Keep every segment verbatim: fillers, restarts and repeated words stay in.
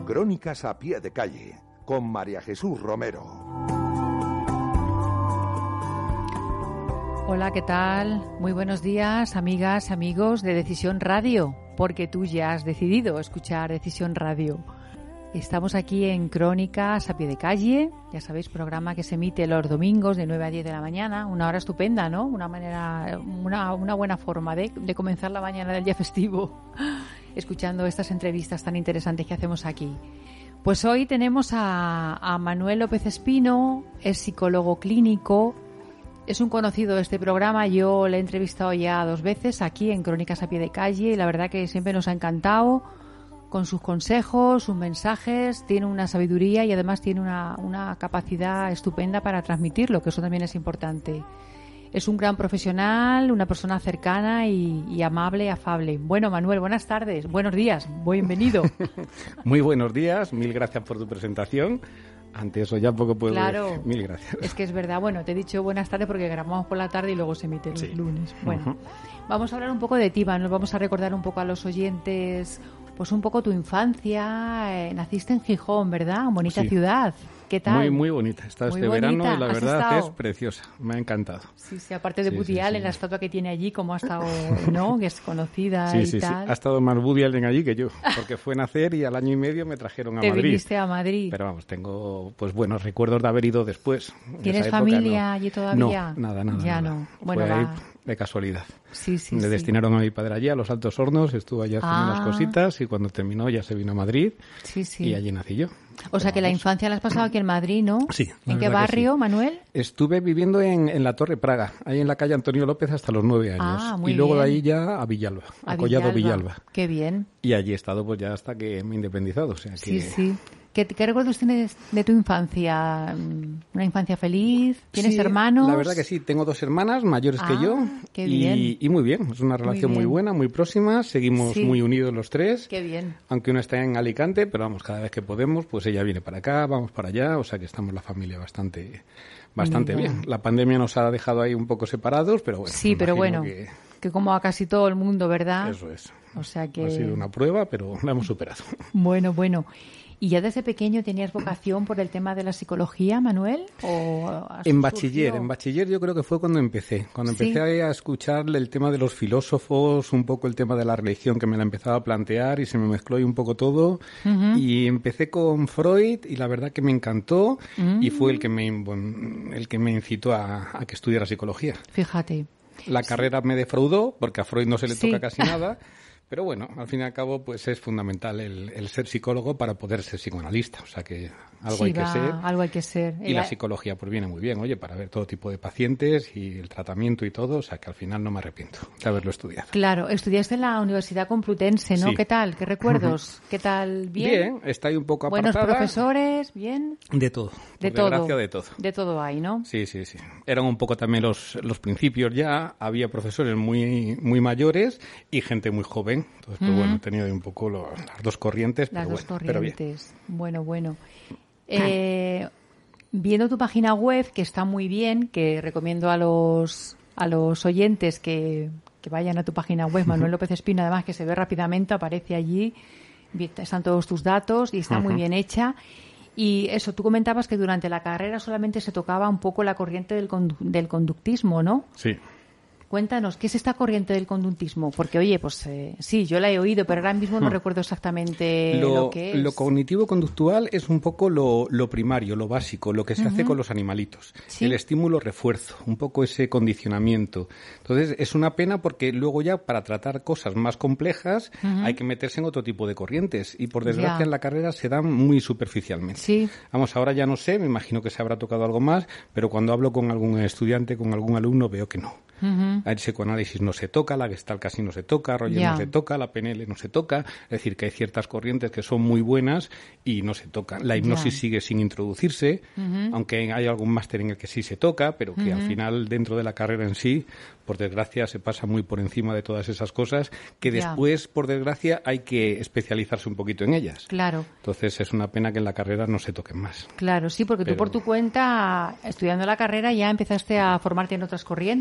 Crónicas a pie de calle, con María Jesús Romero. Hola, ¿qué tal? Muy buenos días, amigas, amigos de Decisión Radio, porque tú ya has decidido escuchar Decisión Radio. Estamos aquí en Crónicas a pie de calle, ya sabéis, programa que se emite los domingos de nueve a diez de la mañana, una hora estupenda, ¿no? Una manera, una, una buena forma de, de comenzar la mañana del día festivo, escuchando estas entrevistas tan interesantes que hacemos aquí. Pues hoy tenemos a, a Manuel López Espino, es psicólogo clínico, es un conocido de este programa, yo le he entrevistado ya dos veces aquí en Crónicas a pie de calle y la verdad que siempre nos ha encantado con sus consejos, sus mensajes, tiene una sabiduría y además tiene una, una capacidad estupenda para transmitirlo, que eso también es importante. Es un gran profesional, una persona cercana y, y amable, afable. Bueno, Manuel, buenas tardes, buenos días, bienvenido. Muy buenos días, mil gracias por tu presentación. Ante eso ya poco puedo claro, decir. Mil gracias. Es que es verdad, bueno, te he dicho buenas tardes porque grabamos por la tarde y luego se emite los sí. lunes. Bueno, uh-huh. Vamos a hablar un poco de ti, Manuel, vamos a recordar un poco a los oyentes, pues un poco tu infancia. Eh, naciste en Gijón, ¿verdad? Bonita sí. ciudad. ¿Qué tal? Muy, muy bonita. He estado este bonita. verano y la verdad estado? es preciosa. Me ha encantado. Sí, sí, aparte de sí, Woody sí, Allen, sí. la estatua que tiene allí, como ha estado, ¿no? Que es conocida sí, y sí, tal. Sí, ha estado más Woody Allen allí que yo, porque fue nacer y al año y medio me trajeron a Te Madrid. Te viniste a Madrid. Pero vamos, tengo pues buenos recuerdos de haber ido después. ¿Tienes época, familia no. allí todavía? No, nada, nada. Ya nada. no. Bueno, fue va. ahí de casualidad. Sí, sí, Le sí. destinaron a mi padre allí, a los Altos Hornos, estuvo allí haciendo ah. unas cositas y cuando terminó ya se vino a Madrid sí, sí. y allí nací yo. O sea que la infancia la has pasado aquí en Madrid, ¿no? Sí. ¿En qué barrio, sí. Manuel? Estuve viviendo en, en la Torre Praga, ahí en la calle Antonio López hasta los nueve años. Ah, muy y luego bien. de ahí ya a Villalba, a, a Collado Villalba. Villalba. Qué bien. Y allí he estado pues ya hasta que me he independizado. O sea, que... Sí, sí. ¿Qué, ¿Qué recuerdos tienes de tu infancia? ¿Una infancia feliz? ¿Tienes sí, hermanos? La verdad que sí, tengo dos hermanas mayores ah, que yo. Qué y, bien. y muy bien, es una relación muy, muy buena, muy próxima, seguimos sí. muy unidos los tres. Qué bien. Aunque una está en Alicante, pero vamos, cada vez que podemos, pues ella viene para acá, vamos para allá, o sea que estamos la familia bastante bastante Mira. bien. La pandemia nos ha dejado ahí un poco separados, pero bueno. Sí, pero bueno, que... que como a casi todo el mundo, ¿verdad? Eso es. O sea que... Ha sido una prueba, pero la hemos superado. Bueno, bueno. ¿Y ya desde pequeño tenías vocación por el tema de la psicología, Manuel? ¿O en bachiller, surgió? en bachiller yo creo que fue cuando empecé. Cuando empecé ¿Sí? a escuchar el tema de los filósofos, un poco el tema de la religión que me la empezaba a plantear y se me mezcló ahí un poco todo. Uh-huh. Y empecé con Freud y la verdad que me encantó uh-huh. y fue el que me, el que me incitó a, a que estudiara psicología. Fíjate. La carrera sí. me defraudó porque a Freud no se le sí. toca casi nada. Pero bueno, al fin y al cabo, pues es fundamental el, el ser psicólogo para poder ser psicoanalista. O sea que algo sí, hay que va, ser. Algo hay que ser. Y la psicología pues viene muy bien, oye, para ver todo tipo de pacientes y el tratamiento y todo. O sea que al final no me arrepiento de haberlo estudiado. Claro, estudiaste en la Universidad Complutense, ¿no? Sí. ¿Qué tal? ¿Qué recuerdos? ¿Qué tal? ¿Bien? Bien, está ahí un poco apartada. ¿Buenos profesores? ¿Bien? De todo. De por todo. desgracia, de todo. De todo hay, ¿no? Sí, sí, sí. Eran un poco también los, los principios ya. Había profesores muy, muy mayores y gente muy joven. Entonces, pues uh-huh. bueno, he tenido un poco lo, las dos corrientes, las pero dos bueno, corrientes. Pero bueno, bueno. Eh, viendo tu página web, que está muy bien, que recomiendo a los a los oyentes que, que vayan a tu página web, Manuel López Espino, además que se ve rápidamente, aparece allí, están todos tus datos y está uh-huh. muy bien hecha. Y eso, tú comentabas que durante la carrera solamente se tocaba un poco la corriente del, condu- del conductismo, ¿no? Sí. Cuéntanos, ¿qué es esta corriente del conductismo? Porque, oye, pues eh, sí, yo la he oído, pero ahora mismo no hmm. recuerdo exactamente lo, lo que es. Lo cognitivo-conductual es un poco lo, lo primario, lo básico, lo que se uh-huh. hace con los animalitos. ¿Sí? El estímulo-refuerzo, un poco ese condicionamiento. Entonces, es una pena porque luego ya para tratar cosas más complejas uh-huh. hay que meterse en otro tipo de corrientes. Y por desgracia ya. en la carrera se dan muy superficialmente. Sí. Vamos, ahora ya no sé, me imagino que se habrá tocado algo más, pero cuando hablo con algún estudiante, con algún alumno, veo que no. Uh-huh. El psicoanálisis no se toca, la Gestalt casi no se toca, Roger yeah. no se toca, la P N L no se toca, es decir, que hay ciertas corrientes que son muy buenas y no se tocan. La hipnosis yeah. sigue sin introducirse, uh-huh. aunque hay algún máster en el que sí se toca, pero que uh-huh. al final dentro de la carrera en sí, por desgracia, se pasa muy por encima de todas esas cosas que yeah. después, por desgracia, hay que especializarse un poquito en ellas. Claro. Entonces es una pena que en la carrera no se toquen más. Claro, sí, porque pero... tú por tu cuenta, estudiando la carrera, ya empezaste a formarte en otras corrientes, ¿no?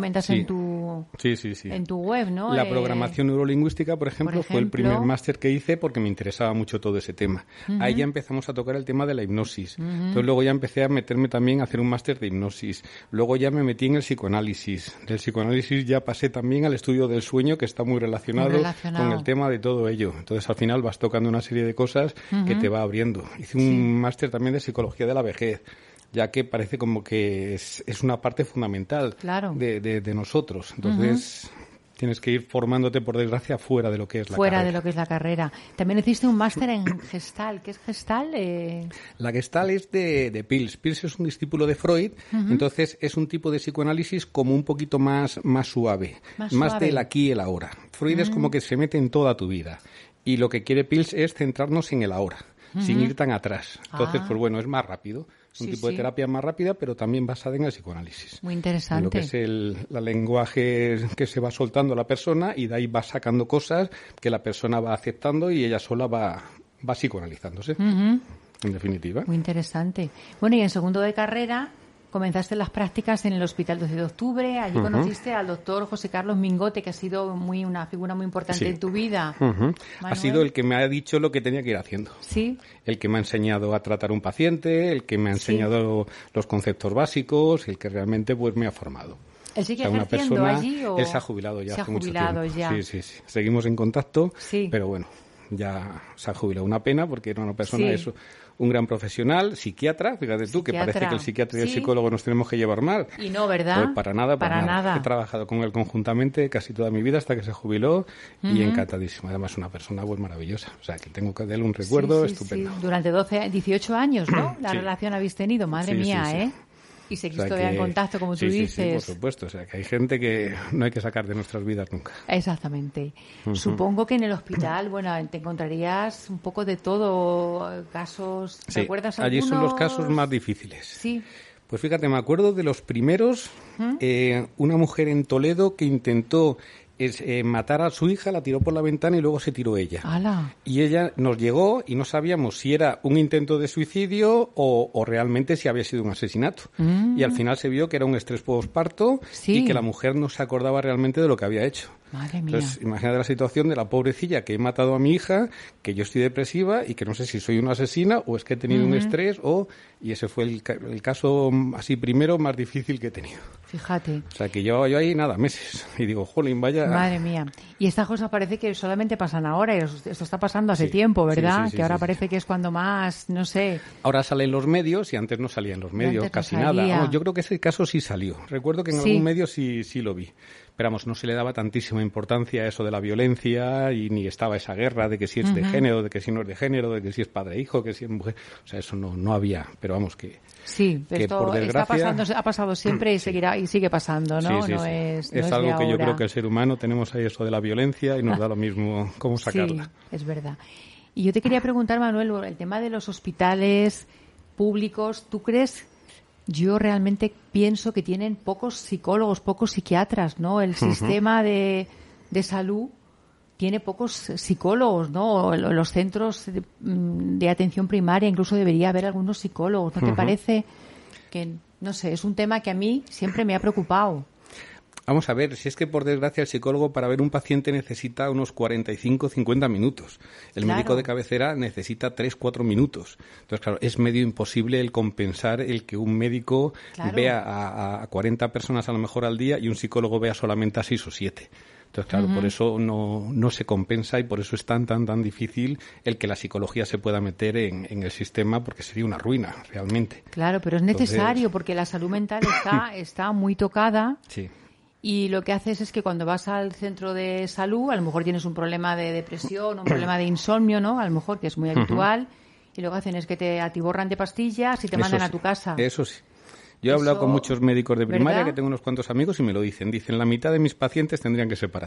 comentas sí. en tu sí, sí, sí. en tu web, ¿no? La eh, programación neurolingüística, por ejemplo, por ejemplo, fue el primer máster que hice porque me interesaba mucho todo ese tema. Uh-huh. Ahí ya empezamos a tocar el tema de la hipnosis. Uh-huh. Entonces luego ya empecé a meterme también a hacer un máster de hipnosis. Luego ya me metí en el psicoanálisis. Del psicoanálisis ya pasé también al estudio del sueño, que está muy relacionado, muy relacionado. con el tema de todo ello. Entonces al final vas tocando una serie de cosas uh-huh. que te va abriendo. Hice un sí. máster también de psicología de la vejez, ya que parece como que es, es una parte fundamental claro. de, de, de nosotros. Entonces, uh-huh. tienes que ir formándote, por desgracia, fuera de lo que es la fuera carrera. Fuera de lo que es la carrera. También hiciste un máster en Gestalt. ¿Qué es Gestalt? Eh... La Gestalt es de, de Pils. Pils es un discípulo de Freud, uh-huh. entonces es un tipo de psicoanálisis como un poquito más, más suave, más, más suave. del aquí y el ahora. Freud uh-huh. es como que se mete en toda tu vida. Y lo que quiere Pils es centrarnos en el ahora, uh-huh. sin ir tan atrás. Entonces, ah. pues bueno, es más rápido. Es un sí, tipo sí. de terapia más rápida, pero también basada en el psicoanálisis. Muy interesante. En lo que es el la lenguaje que se va soltando la persona y de ahí va sacando cosas que la persona va aceptando y ella sola va, va psicoanalizándose, uh-huh. en definitiva. Muy interesante. Bueno, y en segundo de carrera comenzaste las prácticas en el Hospital doce de octubre. Allí uh-huh. conociste al doctor José Carlos Mingote, que ha sido muy una figura muy importante sí. en tu vida. Uh-huh. Ha sido el que me ha dicho lo que tenía que ir haciendo. Sí. El que me ha enseñado a tratar a un paciente, el que me ha enseñado sí. los conceptos básicos, el que realmente pues me ha formado. ¿Él sigue o sea, una ejerciendo persona, allí o...? Él se ha jubilado ya se hace ha jubilado mucho tiempo. Ya. Sí, sí, sí. Seguimos en contacto, sí. pero bueno, ya se ha jubilado. Una pena porque era una persona sí. eso. Un gran profesional, psiquiatra, fíjate tú, psiquiatra. que parece que el psiquiatra y el sí. psicólogo nos tenemos que llevar mal. Y no, ¿verdad? Pues para nada, para, para nada. nada. He trabajado con él conjuntamente casi toda mi vida hasta que se jubiló uh-huh. y encantadísimo. Además, una persona pues maravillosa. O sea, que tengo de él un recuerdo sí, sí, estupendo. Sí. Durante doce, dieciocho años, ¿no? La sí. relación habéis tenido, madre sí, mía, sí, sí. ¿eh? Y seguís o sea todavía que, en contacto, como sí, tú sí, dices. Sí, por supuesto. O sea, que hay gente que no hay que sacar de nuestras vidas nunca. Exactamente. Uh-huh. Supongo que en el hospital, bueno, te encontrarías un poco de todo, casos... Sí, ¿Recuerdas allí algunos? son los casos más difíciles. Sí. Pues fíjate, me acuerdo de los primeros, ¿Mm? eh, una mujer en Toledo que intentó es, eh, matar a su hija, la tiró por la ventana y luego se tiró ella. ¡Hala! Y ella nos llegó y no sabíamos si era un intento de suicidio o, o realmente si había sido un asesinato. Mm. Y al final se vio que era un estrés postparto sí. y que la mujer no se acordaba realmente de lo que había hecho. Madre mía. Entonces, imagínate la situación de la pobrecilla que he matado a mi hija, que yo estoy depresiva y que no sé si soy una asesina o es que he tenido uh-huh. un estrés o... Y ese fue el, el caso así primero más difícil que he tenido. Fíjate. O sea, que yo, yo ahí nada, meses. Y digo, jolín, vaya... Madre mía. Y estas cosas parece que solamente pasan ahora. Y esto está pasando hace sí. tiempo, ¿verdad? Sí, sí, sí, que ahora sí, parece sí. que es cuando más, no sé... Ahora salen los medios y antes no salían los medios, casi no nada. Vamos, yo creo que ese caso sí salió. Recuerdo que en sí. algún medio sí, sí lo vi. Pero vamos, no se le daba tantísima importancia a eso de la violencia y ni estaba esa guerra de que si es uh-huh. de género, de que si no es de género, de que si es padre e hijo, que si es mujer. O sea, eso no, no había. Pero vamos, que... Sí, que esto por desgracia, está pasando, ha pasado siempre y seguirá y sigue pasando, ¿no? Sí, sí, no sí. es, no es es algo que ahora. yo creo que el ser humano tenemos ahí eso de la violencia y nos da lo mismo cómo sacarla. Sí, es verdad. Y yo te quería preguntar, Manuel, el tema de los hospitales públicos, ¿tú crees? Yo realmente pienso que tienen pocos psicólogos, pocos psiquiatras, ¿no? El uh-huh. sistema de, de salud tiene pocos psicólogos, ¿no? Los centros de, de atención primaria incluso debería haber algunos psicólogos. ¿No te uh-huh. parece que, no sé, es un tema que a mí siempre me ha preocupado? Vamos a ver, si es que por desgracia el psicólogo para ver un paciente necesita unos cuarenta y cinco, cincuenta minutos. El claro. médico de cabecera necesita tres, cuatro minutos. Entonces, claro, es medio imposible el compensar el que un médico claro. vea a, a cuarenta personas a lo mejor al día y un psicólogo vea solamente a seis o siete. Entonces, claro, uh-huh. por eso no, no se compensa y por eso es tan, tan, tan difícil el que la psicología se pueda meter en, en el sistema, porque sería una ruina, realmente. Claro, pero es necesario Entonces... porque la salud mental está, está muy tocada. Sí. Y lo que haces es que cuando vas al centro de salud, a lo mejor tienes un problema de depresión, un problema de insomnio, ¿no? A lo mejor, que es muy habitual. Uh-huh. Y lo que hacen es que te atiborran de pastillas y te eso mandan sí, a tu casa. Eso sí. Yo he Eso, hablado con muchos médicos de primaria, ¿verdad? Que tengo unos cuantos amigos y me lo dicen. Dicen, la mitad de mis pacientes tendrían que ser para ti.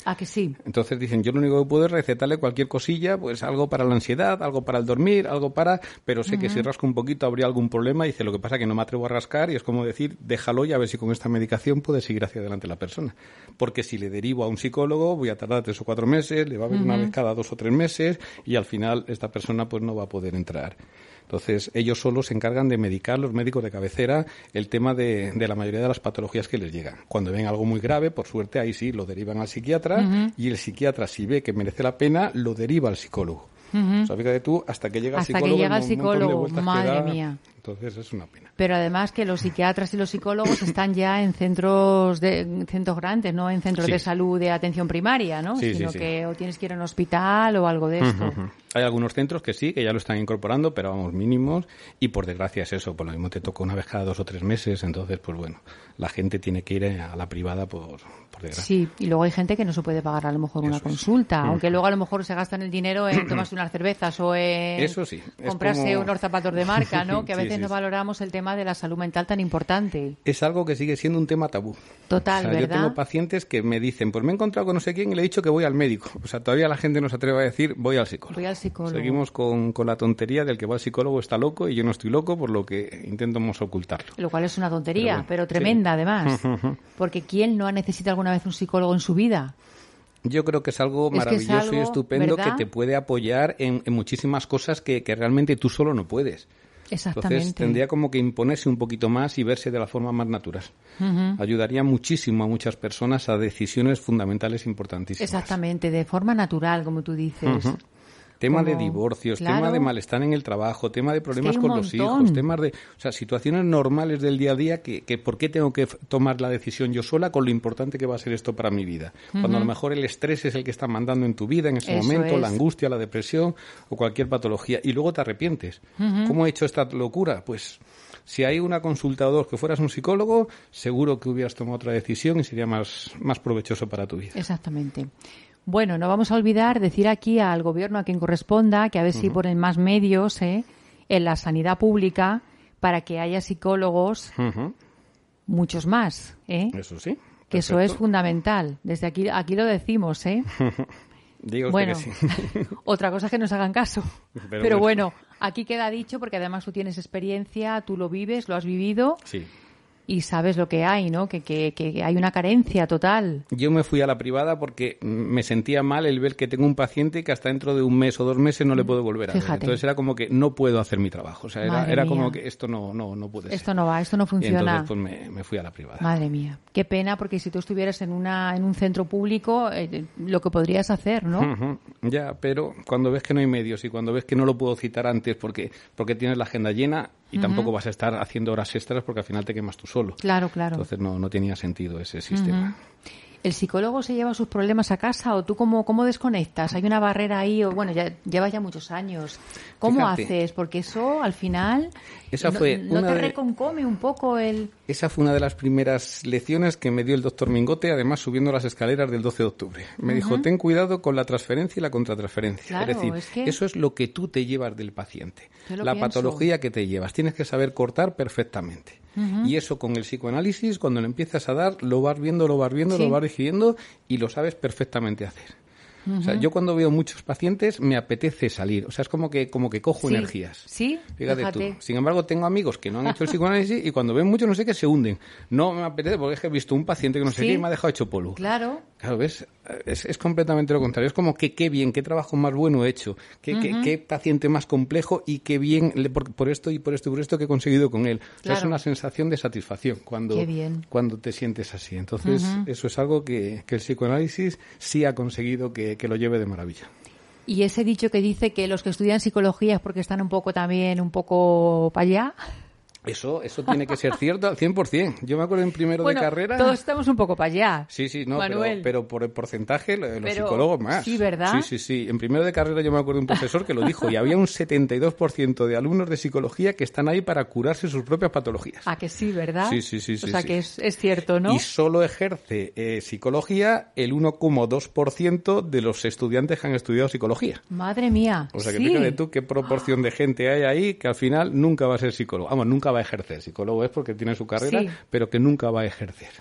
¿A que sí? Entonces dicen, yo lo único que puedo es recetarle cualquier cosilla, pues algo para la ansiedad, algo para el dormir, algo para... Pero sé uh-huh. que si rasco un poquito habría algún problema. Y dice, lo que pasa es que no me atrevo a rascar y es como decir, déjalo y a ver si con esta medicación puede seguir hacia adelante la persona. Porque si le derivo a un psicólogo, voy a tardar tres o cuatro meses, le va a ver uh-huh. una vez cada dos o tres meses y al final esta persona pues no va a poder entrar. Entonces, ellos solos se encargan de medicar, los médicos de cabecera, el tema de, de la mayoría de las patologías que les llegan. Cuando ven algo muy grave, por suerte, ahí sí, lo derivan al psiquiatra uh-huh. y el psiquiatra, si ve que merece la pena, lo deriva al psicólogo. Uh-huh. O sea, fíjate tú, hasta que llega hasta el psicólogo, que llega el psicólogo, madre da, mía. Entonces, es una pena. Pero además que los psiquiatras y los psicólogos están ya en centros de en centros grandes, no en centros sí. de salud de atención primaria, ¿no? Sí, Sino sí, sí. que o tienes que ir a un hospital o algo de esto. Uh-huh. Hay algunos centros que sí, que ya lo están incorporando, pero vamos, mínimos, y por desgracia es eso, por lo mismo te toca una vez cada dos o tres meses, entonces, pues bueno, la gente tiene que ir a la privada por, por desgracia. Sí, y luego hay gente que no se puede pagar a lo mejor una eso consulta, es. aunque uh-huh. luego a lo mejor se gastan el dinero en tomarse unas cervezas o en eso sí, comprarse como... unos zapatos de marca, ¿no? Que a veces sí, sí, no valoramos el tema de la salud mental tan importante. Es algo que sigue siendo un tema tabú. Total, o sea, ¿verdad? Yo tengo pacientes que me dicen, pues me he encontrado con no sé quién y le he dicho que voy al médico. O sea, todavía la gente no se atreve a decir, voy al psicólogo. Voy al psicólogo. Seguimos con, con la tontería del que va al psicólogo está loco y yo no estoy loco, por lo que intentamos ocultarlo. Lo cual es una tontería, pero, bueno, pero tremenda sí. además. Porque ¿quién no ha necesitado alguna vez un psicólogo en su vida? Yo creo que es algo es maravilloso es algo, y estupendo, ¿verdad? Que te puede apoyar en, en muchísimas cosas que, que realmente tú solo no puedes. Exactamente. Entonces tendría como que imponerse un poquito más y verse de la forma más natural. Uh-huh. Ayudaría muchísimo a muchas personas a decisiones fundamentales importantísimas. Exactamente, de forma natural, como tú dices. Uh-huh. Tema Como, de divorcios, claro. tema de malestar en el trabajo, tema de problemas es que con un los montón. hijos, temas de, o sea, situaciones normales del día a día que, que ¿por qué tengo que tomar la decisión yo sola con lo importante que va a ser esto para mi vida? Uh-huh. Cuando a lo mejor el estrés es el que está mandando en tu vida en ese Eso momento, es. la angustia, la depresión o cualquier patología y luego te arrepientes. Uh-huh. ¿Cómo he hecho esta locura? Pues si hay una consulta o dos que fueras un psicólogo, seguro que hubieras tomado otra decisión y sería más, más provechoso para tu vida. Exactamente. Bueno, no vamos a olvidar decir aquí al gobierno, a quien corresponda, que a ver uh-huh. si ponen más medios ¿eh? en la sanidad pública para que haya psicólogos, uh-huh. muchos más. ¿eh? Eso sí. Que eso es fundamental. Desde aquí, aquí lo decimos, ¿eh? Diga usted bueno, que sí. Otra cosa es que nos hagan caso. Pero, Pero bueno. bueno, aquí queda dicho porque además tú tienes experiencia, tú lo vives, lo has vivido. Sí. Y sabes lo que hay, ¿no? Que, que, que hay una carencia total. Yo me fui a la privada porque me sentía mal el ver que tengo un paciente que hasta dentro de un mes o dos meses no le puedo volver a Fíjate. ver. Entonces era como que no puedo hacer mi trabajo. O sea, era, era como mía. que esto no, no, no puede ser. Esto no va, esto no funciona. Y entonces pues me, me fui a la privada. Madre mía. Qué pena, porque si tú estuvieras en una en un centro público, eh, lo que podrías hacer, ¿no? Uh-huh. Ya, pero cuando ves que no hay medios y cuando ves que no lo puedo citar antes porque, porque tienes la agenda llena y uh-huh. tampoco vas a estar haciendo horas extras porque al final te quemas tú solo. Claro, claro. Entonces no, no tenía sentido ese sistema. Uh-huh. ¿El psicólogo se lleva sus problemas a casa o tú cómo, cómo desconectas? ¿Hay una barrera ahí? O bueno, ya llevas ya muchos años. ¿Cómo Fíjate, haces? Porque eso, al final, esa no, fue no una te de, reconcome un poco el... Esa fue una de las primeras lecciones que me dio el doctor Mingote, además subiendo las escaleras del doce de octubre. Me uh-huh. dijo, ten cuidado con la transferencia y la contratransferencia. Claro, es decir, es que... eso es lo que tú te llevas del paciente. La pienso. patología que te llevas. Tienes que saber cortar perfectamente. Uh-huh. Y eso con el psicoanálisis, cuando le empiezas a dar, lo vas viendo, lo vas viendo, sí. lo vas digiriendo y lo sabes perfectamente hacer. Uh-huh. O sea, yo cuando veo muchos pacientes me apetece salir. O sea, es como que como que cojo sí. energías. Sí, fíjate, fíjate tú. Sin embargo, tengo amigos que no han hecho el psicoanálisis y cuando ven mucho no sé qué se hunden. No me apetece porque es que he visto un paciente que no sé sí. qué y me ha dejado hecho polvo. Claro. Claro, ¿ves? Es, es completamente lo contrario. Es como que qué bien, qué trabajo más bueno he hecho, qué, uh-huh. qué, qué paciente más complejo y qué bien, por, por esto y por esto y por esto que he conseguido con él. Claro. O sea, es una sensación de satisfacción cuando, cuando te sientes así. Entonces, uh-huh. eso es algo que, que el psicoanálisis sí ha conseguido que, que lo lleve de maravilla. Y ese dicho que dice que los que estudian psicología es porque están un poco también, un poco para allá... Eso, eso tiene que ser cierto al cien por ciento. Yo me acuerdo en primero bueno, de carrera... todos estamos un poco para allá. Sí, sí, no, pero, Manuel. pero por el porcentaje, los pero, psicólogos más. Sí, ¿verdad? Sí, sí, sí. En primero de carrera yo me acuerdo de un profesor que lo dijo y había un setenta y dos por ciento de alumnos de psicología que están ahí para curarse sus propias patologías. Ah, que sí, ¿verdad? Sí, sí, sí. O sí, sea, sí. que es, es cierto, ¿no? Y solo ejerce eh, psicología el uno coma dos por ciento de los estudiantes que han estudiado psicología. Madre mía. O sea, que sí. fíjate tú qué proporción de gente hay ahí que al final nunca va a ser psicólogo. Vamos, nunca va a ejercer. Psicólogo es porque tiene su carrera, sí. pero que nunca va a ejercer.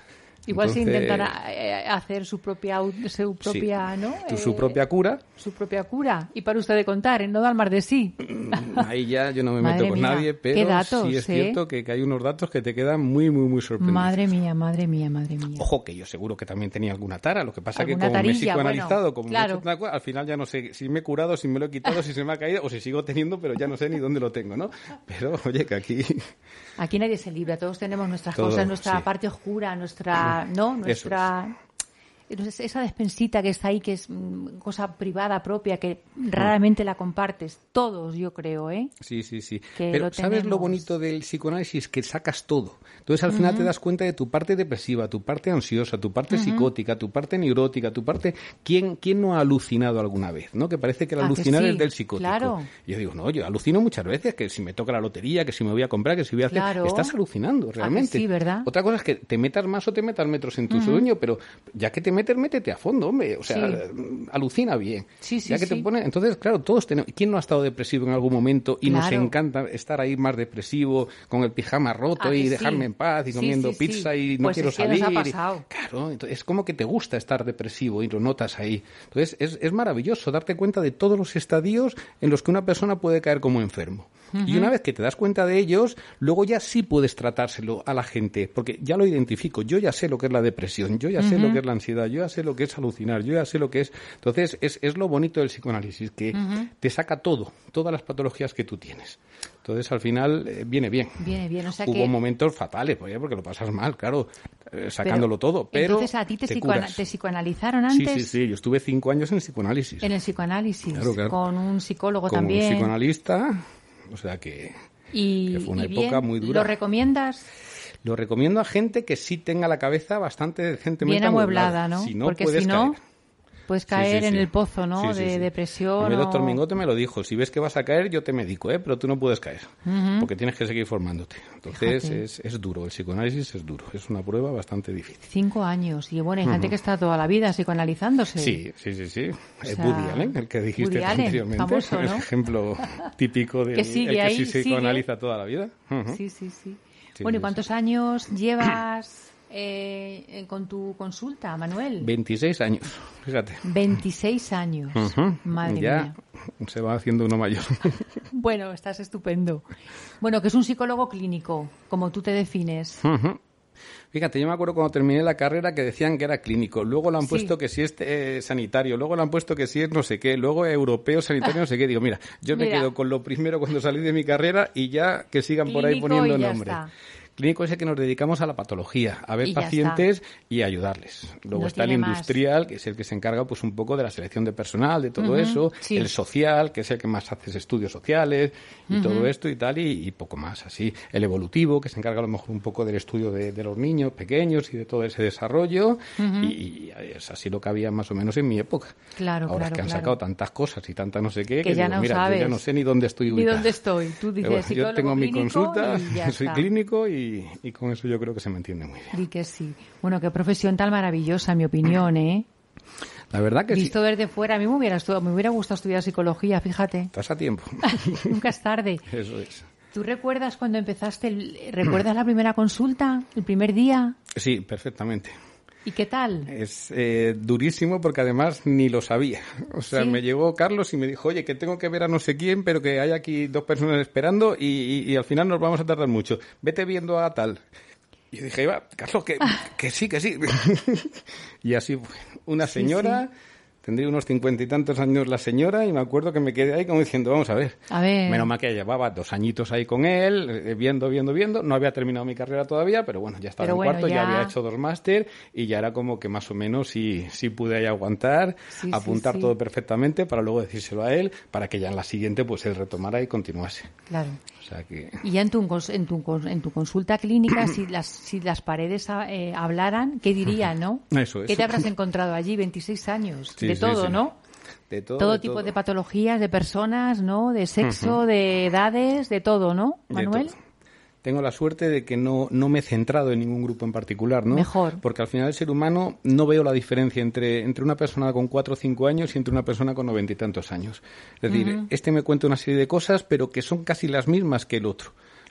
Igual Entonces, se intentara eh, hacer su propia, su propia, sí, ¿no? tu, su Eh, propia cura. Su propia cura. Y para usted de contar, en no dar más de sí. Ahí ya yo no me Madre meto con mía, nadie, qué pero datos, sí es ¿eh? cierto que, que hay unos datos que te quedan muy, muy, muy sorprendentes. Madre mía, madre mía, madre mía. Ojo, que yo seguro que también tenía alguna tara. Lo que pasa que Alguna como me he tarilla, psicoanalizado, bueno, como claro. me he hecho tanta cosa, al final ya no sé si me he curado, si me lo he quitado, si se me ha caído o si sigo teniendo, pero ya no sé ni dónde lo tengo, ¿no? Pero, oye, que aquí... Aquí nadie se libra, todos tenemos nuestras Todo, cosas, nuestra sí. parte oscura, nuestra, ¿no? Nuestra... Entonces, esa despensita que está ahí, que es mm, cosa privada, propia, que raramente la compartes. Todos, yo creo, ¿eh? Sí, sí, sí. Que Pero lo ¿sabes lo tenemos. bonito del psicoanálisis? Que sacas todo. Entonces, al final te das cuenta de tu parte depresiva, tu parte ansiosa, tu parte psicótica, tu parte neurótica, tu parte... ¿Quién, quién no ha alucinado alguna vez? ¿No? Que parece que el Ah, que alucinar sí, es del psicótico. claro. Y yo digo, no, yo alucino muchas veces, que si me toca la lotería, que si me voy a comprar, que si voy a hacer... Claro. Estás alucinando, realmente. sí, ¿verdad? Otra cosa es que te metas más o te metas metros en tu sueño, pero ya que te metes, métete a fondo, hombre. O sea, Sí. alucina bien. Sí, sí, ya que sí. te pone... Entonces, claro, todos tenemos... ¿Quién no ha estado depresivo en algún momento y nos Claro. encanta estar ahí más depresivo, con el pijama roto ¿A y que dejarme sí? en paz y Sí, comiendo sí, pizza sí. y no Pues quiero es que nos salir? ha pasado. Claro, entonces es como que te gusta estar depresivo y lo notas ahí. Entonces es, es maravilloso darte cuenta de todos los estadios en los que una persona puede caer como enfermo. Uh-huh. Y una vez que te das cuenta de ellos, luego ya sí puedes tratárselo a la gente, porque ya lo identifico. Yo ya sé lo que es la depresión, yo ya uh-huh. sé lo que es la ansiedad, yo ya sé lo que es alucinar, yo ya sé lo que es... Entonces es, es lo bonito del psicoanálisis, que uh-huh. te saca todo, todas las patologías que tú tienes. Entonces, al final, eh, viene bien. Viene bien, o sea Hubo que... momentos fatales, pues, porque lo pasas mal, claro, eh, sacándolo pero, todo, pero entonces, ¿a ti te, te, psicoana- te psicoanalizaron antes? Sí, sí, sí, yo estuve cinco años en psicoanálisis. En el psicoanálisis, claro, claro. con un psicólogo con también. Con un psicoanalista, o sea que, y, que fue una y época bien, muy dura. ¿Lo recomiendas? Lo recomiendo a gente que sí tenga la cabeza bastante decentemente bien amueblada, ¿no? Si no, porque puedes si no... caer. Puedes caer sí, sí, en sí. el pozo, ¿no? Sí, sí, de sí. depresión. A mí el o... doctor Mingote me lo dijo. Si ves que vas a caer, yo te medico, ¿eh? Pero tú no puedes caer. Uh-huh. Porque tienes que seguir formándote. Entonces es, es duro. El psicoanálisis es duro. Es una prueba bastante difícil. Cinco años. Y bueno, hay gente uh-huh. que está toda la vida psicoanalizándose. Sí, sí, sí, sí. O sea, Woody Allen, el que dijiste Woody Allen, anteriormente. famoso, ¿no? Es el ejemplo típico de que sigue el que ahí, sí psicoanaliza sigue. toda la vida. Uh-huh. Sí, sí, sí. sí bueno, ¿y sí, cuántos sí. años llevas... Eh, con tu consulta, Manuel? veintiséis años, fíjate. veintiséis años. Uh-huh. Madre ya mía. Se va haciendo uno mayor. Bueno, estás estupendo. Bueno, que es un psicólogo clínico, como tú te defines. Uh-huh. Fíjate, yo me acuerdo cuando terminé la carrera que decían que era clínico, luego le han Sí. puesto que si es eh, sanitario, luego le han puesto que si es no sé qué, luego europeo sanitario no sé qué. Digo, mira, yo Mira. me quedo con lo primero cuando salí de mi carrera y ya que sigan por ahí Clínico poniendo y ya nombre. está. Clínico es el que nos dedicamos a la patología, a ver Y ya pacientes y ayudarles. Luego No está el tiene más. industrial, que es el que se encarga pues un poco de la selección de personal, de todo Ujú, eso. sí. El social, que es el que más hace estudios sociales y Ujú. todo esto y tal, y, y poco más así. El evolutivo, que se encarga a lo mejor un poco del estudio de, de los niños pequeños y de todo ese desarrollo. Ujú. y, y es así lo que había más o menos en mi época. Claro, Ahora claro, es que han claro. sacado tantas cosas y tantas no sé qué, Que que, ya digo, no mira, sabes yo ya no sé ni dónde estoy ni ubicado. dónde estoy. Tú dices Pero bueno, yo psicólogo tengo mi clínico consulta, y ya soy está. clínico y, y con eso yo creo que se me entiende muy bien. Di que sí. Bueno, qué profesión tan maravillosa, en mi opinión, ¿eh? La verdad que Visto sí. desde fuera, a mí me hubiera, estu- me hubiera gustado estudiar psicología, fíjate. Estás a tiempo. Nunca es tarde. Eso es. ¿Tú recuerdas cuando empezaste, el- recuerdas la primera consulta, el primer día? Sí, perfectamente. ¿Y qué tal? Es eh, durísimo porque además ni lo sabía. O sea, Sí. me llegó Carlos y me dijo, oye, que tengo que ver a no sé quién, pero que hay aquí dos personas esperando y, y, y al final nos vamos a tardar mucho. Vete viendo a tal. Y yo dije, va, Carlos, que, que sí, que sí. Y así fue. Una Sí, señora... sí. Tendría unos cincuenta y tantos años la señora y me acuerdo que me quedé ahí como diciendo, vamos a ver. A ver. Menos mal que llevaba dos añitos ahí con él, eh, viendo, viendo, viendo. No había terminado mi carrera todavía, pero bueno, ya estaba Pero en bueno, cuarto, ya... ya había hecho dos máster y ya era como que más o menos sí, sí pude ahí aguantar, Sí, sí, apuntar sí. todo perfectamente para luego decírselo a él, para que ya en la siguiente pues él retomara y continuase. Claro. O sea que... Y ya en tu, cons- en tu, cons- en tu consulta clínica, si las, si las paredes eh, hablaran, ¿qué dirían, no? Eso es. ¿Qué te habrás encontrado allí? veintiséis años. Sí, de sí, todo, sí. ¿no? De todo, Todo de tipo todo. de patologías, de personas, ¿no? De sexo, Ujú. de edades, de todo, ¿no, De Manuel? todo. Tengo la suerte de que no, no me he centrado en ningún grupo en particular, ¿no? Mejor. Porque al final el ser humano no veo la diferencia entre, entre una persona con cuatro o cinco años y entre una persona con noventa y tantos años. Es decir, Ujú. este me cuenta una serie de cosas, pero que son casi las mismas que el otro.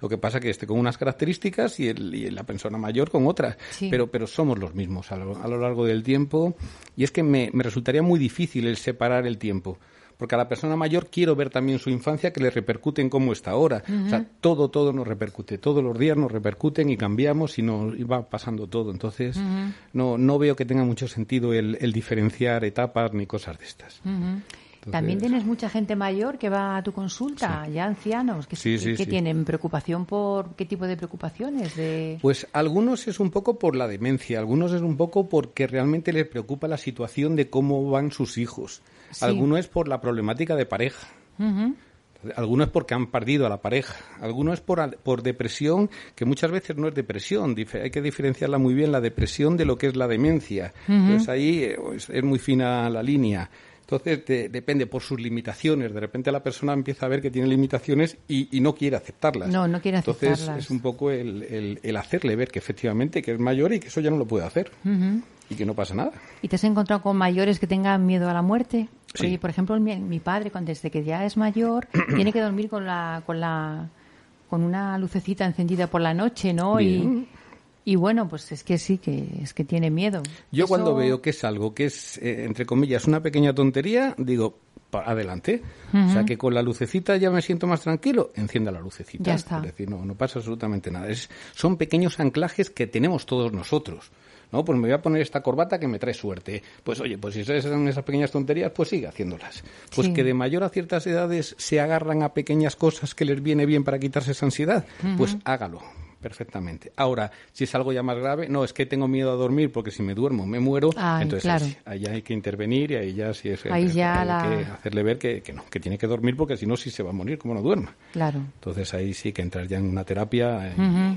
Lo que pasa que esté con unas características y, el, y la persona mayor con otras. Sí. Pero, pero somos los mismos a lo, a lo largo del tiempo. Y es que me, me resultaría muy difícil el separar el tiempo. Porque a la persona mayor quiero ver también su infancia que le repercute en cómo está ahora. Uh-huh. O sea, todo, todo nos repercute. Todos los días nos repercuten y cambiamos y nos y va pasando todo. Entonces, uh-huh. no, no veo que tenga mucho sentido el, el diferenciar etapas ni cosas de estas. Uh-huh. Entonces, también tienes mucha gente mayor que va a tu consulta, sí. ya ancianos, que, sí, sí, que sí. tienen preocupación por qué tipo de preocupaciones. De... Pues algunos es un poco por la demencia, algunos es un poco porque realmente les preocupa la situación de cómo van sus hijos. Sí. Algunos es por la problemática de pareja. Uh-huh. Algunos es porque han perdido a la pareja. Algunos es por, por depresión, que muchas veces no es depresión. Hay que diferenciarla muy bien, la depresión de lo que es la demencia. Uh-huh. Entonces ahí es, es muy fina la línea. Entonces, de, depende por sus limitaciones. De repente la persona empieza a ver que tiene limitaciones y, y no quiere aceptarlas. No, no quiere aceptarlas. Entonces, es un poco el, el, el hacerle ver que efectivamente que es mayor y que eso ya no lo puede hacer. Uh-huh. Y que no pasa nada. ¿Y te has encontrado con mayores que tengan miedo a la muerte? Sí. Oye, por ejemplo, mi, mi padre, desde que ya es mayor, tiene que dormir con la, con la, con una lucecita encendida por la noche, ¿no? Bien. Y Y bueno, pues es que sí, que es que tiene miedo. Yo Eso... cuando veo que es algo que es, eh, entre comillas, una pequeña tontería, digo, pa, adelante. Uh-huh. O sea, que con la lucecita ya me siento más tranquilo, encienda la lucecita. Ya está. Es decir, no, no pasa absolutamente nada. Es, son pequeños anclajes que tenemos todos nosotros. No, pues me voy a poner esta corbata que me trae suerte. Pues oye, pues si son esas pequeñas tonterías, pues sigue haciéndolas. Pues sí. Que de mayor a ciertas edades se agarran a pequeñas cosas que les viene bien para quitarse esa ansiedad, uh-huh. Pues hágalo. Perfectamente. Ahora, si es algo ya más grave, no, es que tengo miedo a dormir porque si me duermo me muero, Ay, entonces claro. ahí, ahí hay que intervenir y ahí ya sí es ahí hay, ya hay la... que hacerle ver que, que no, que tiene que dormir porque si no, sí se va a morir como no duerma. Claro. Entonces ahí sí que entrar ya en una terapia. Y... Uh-huh.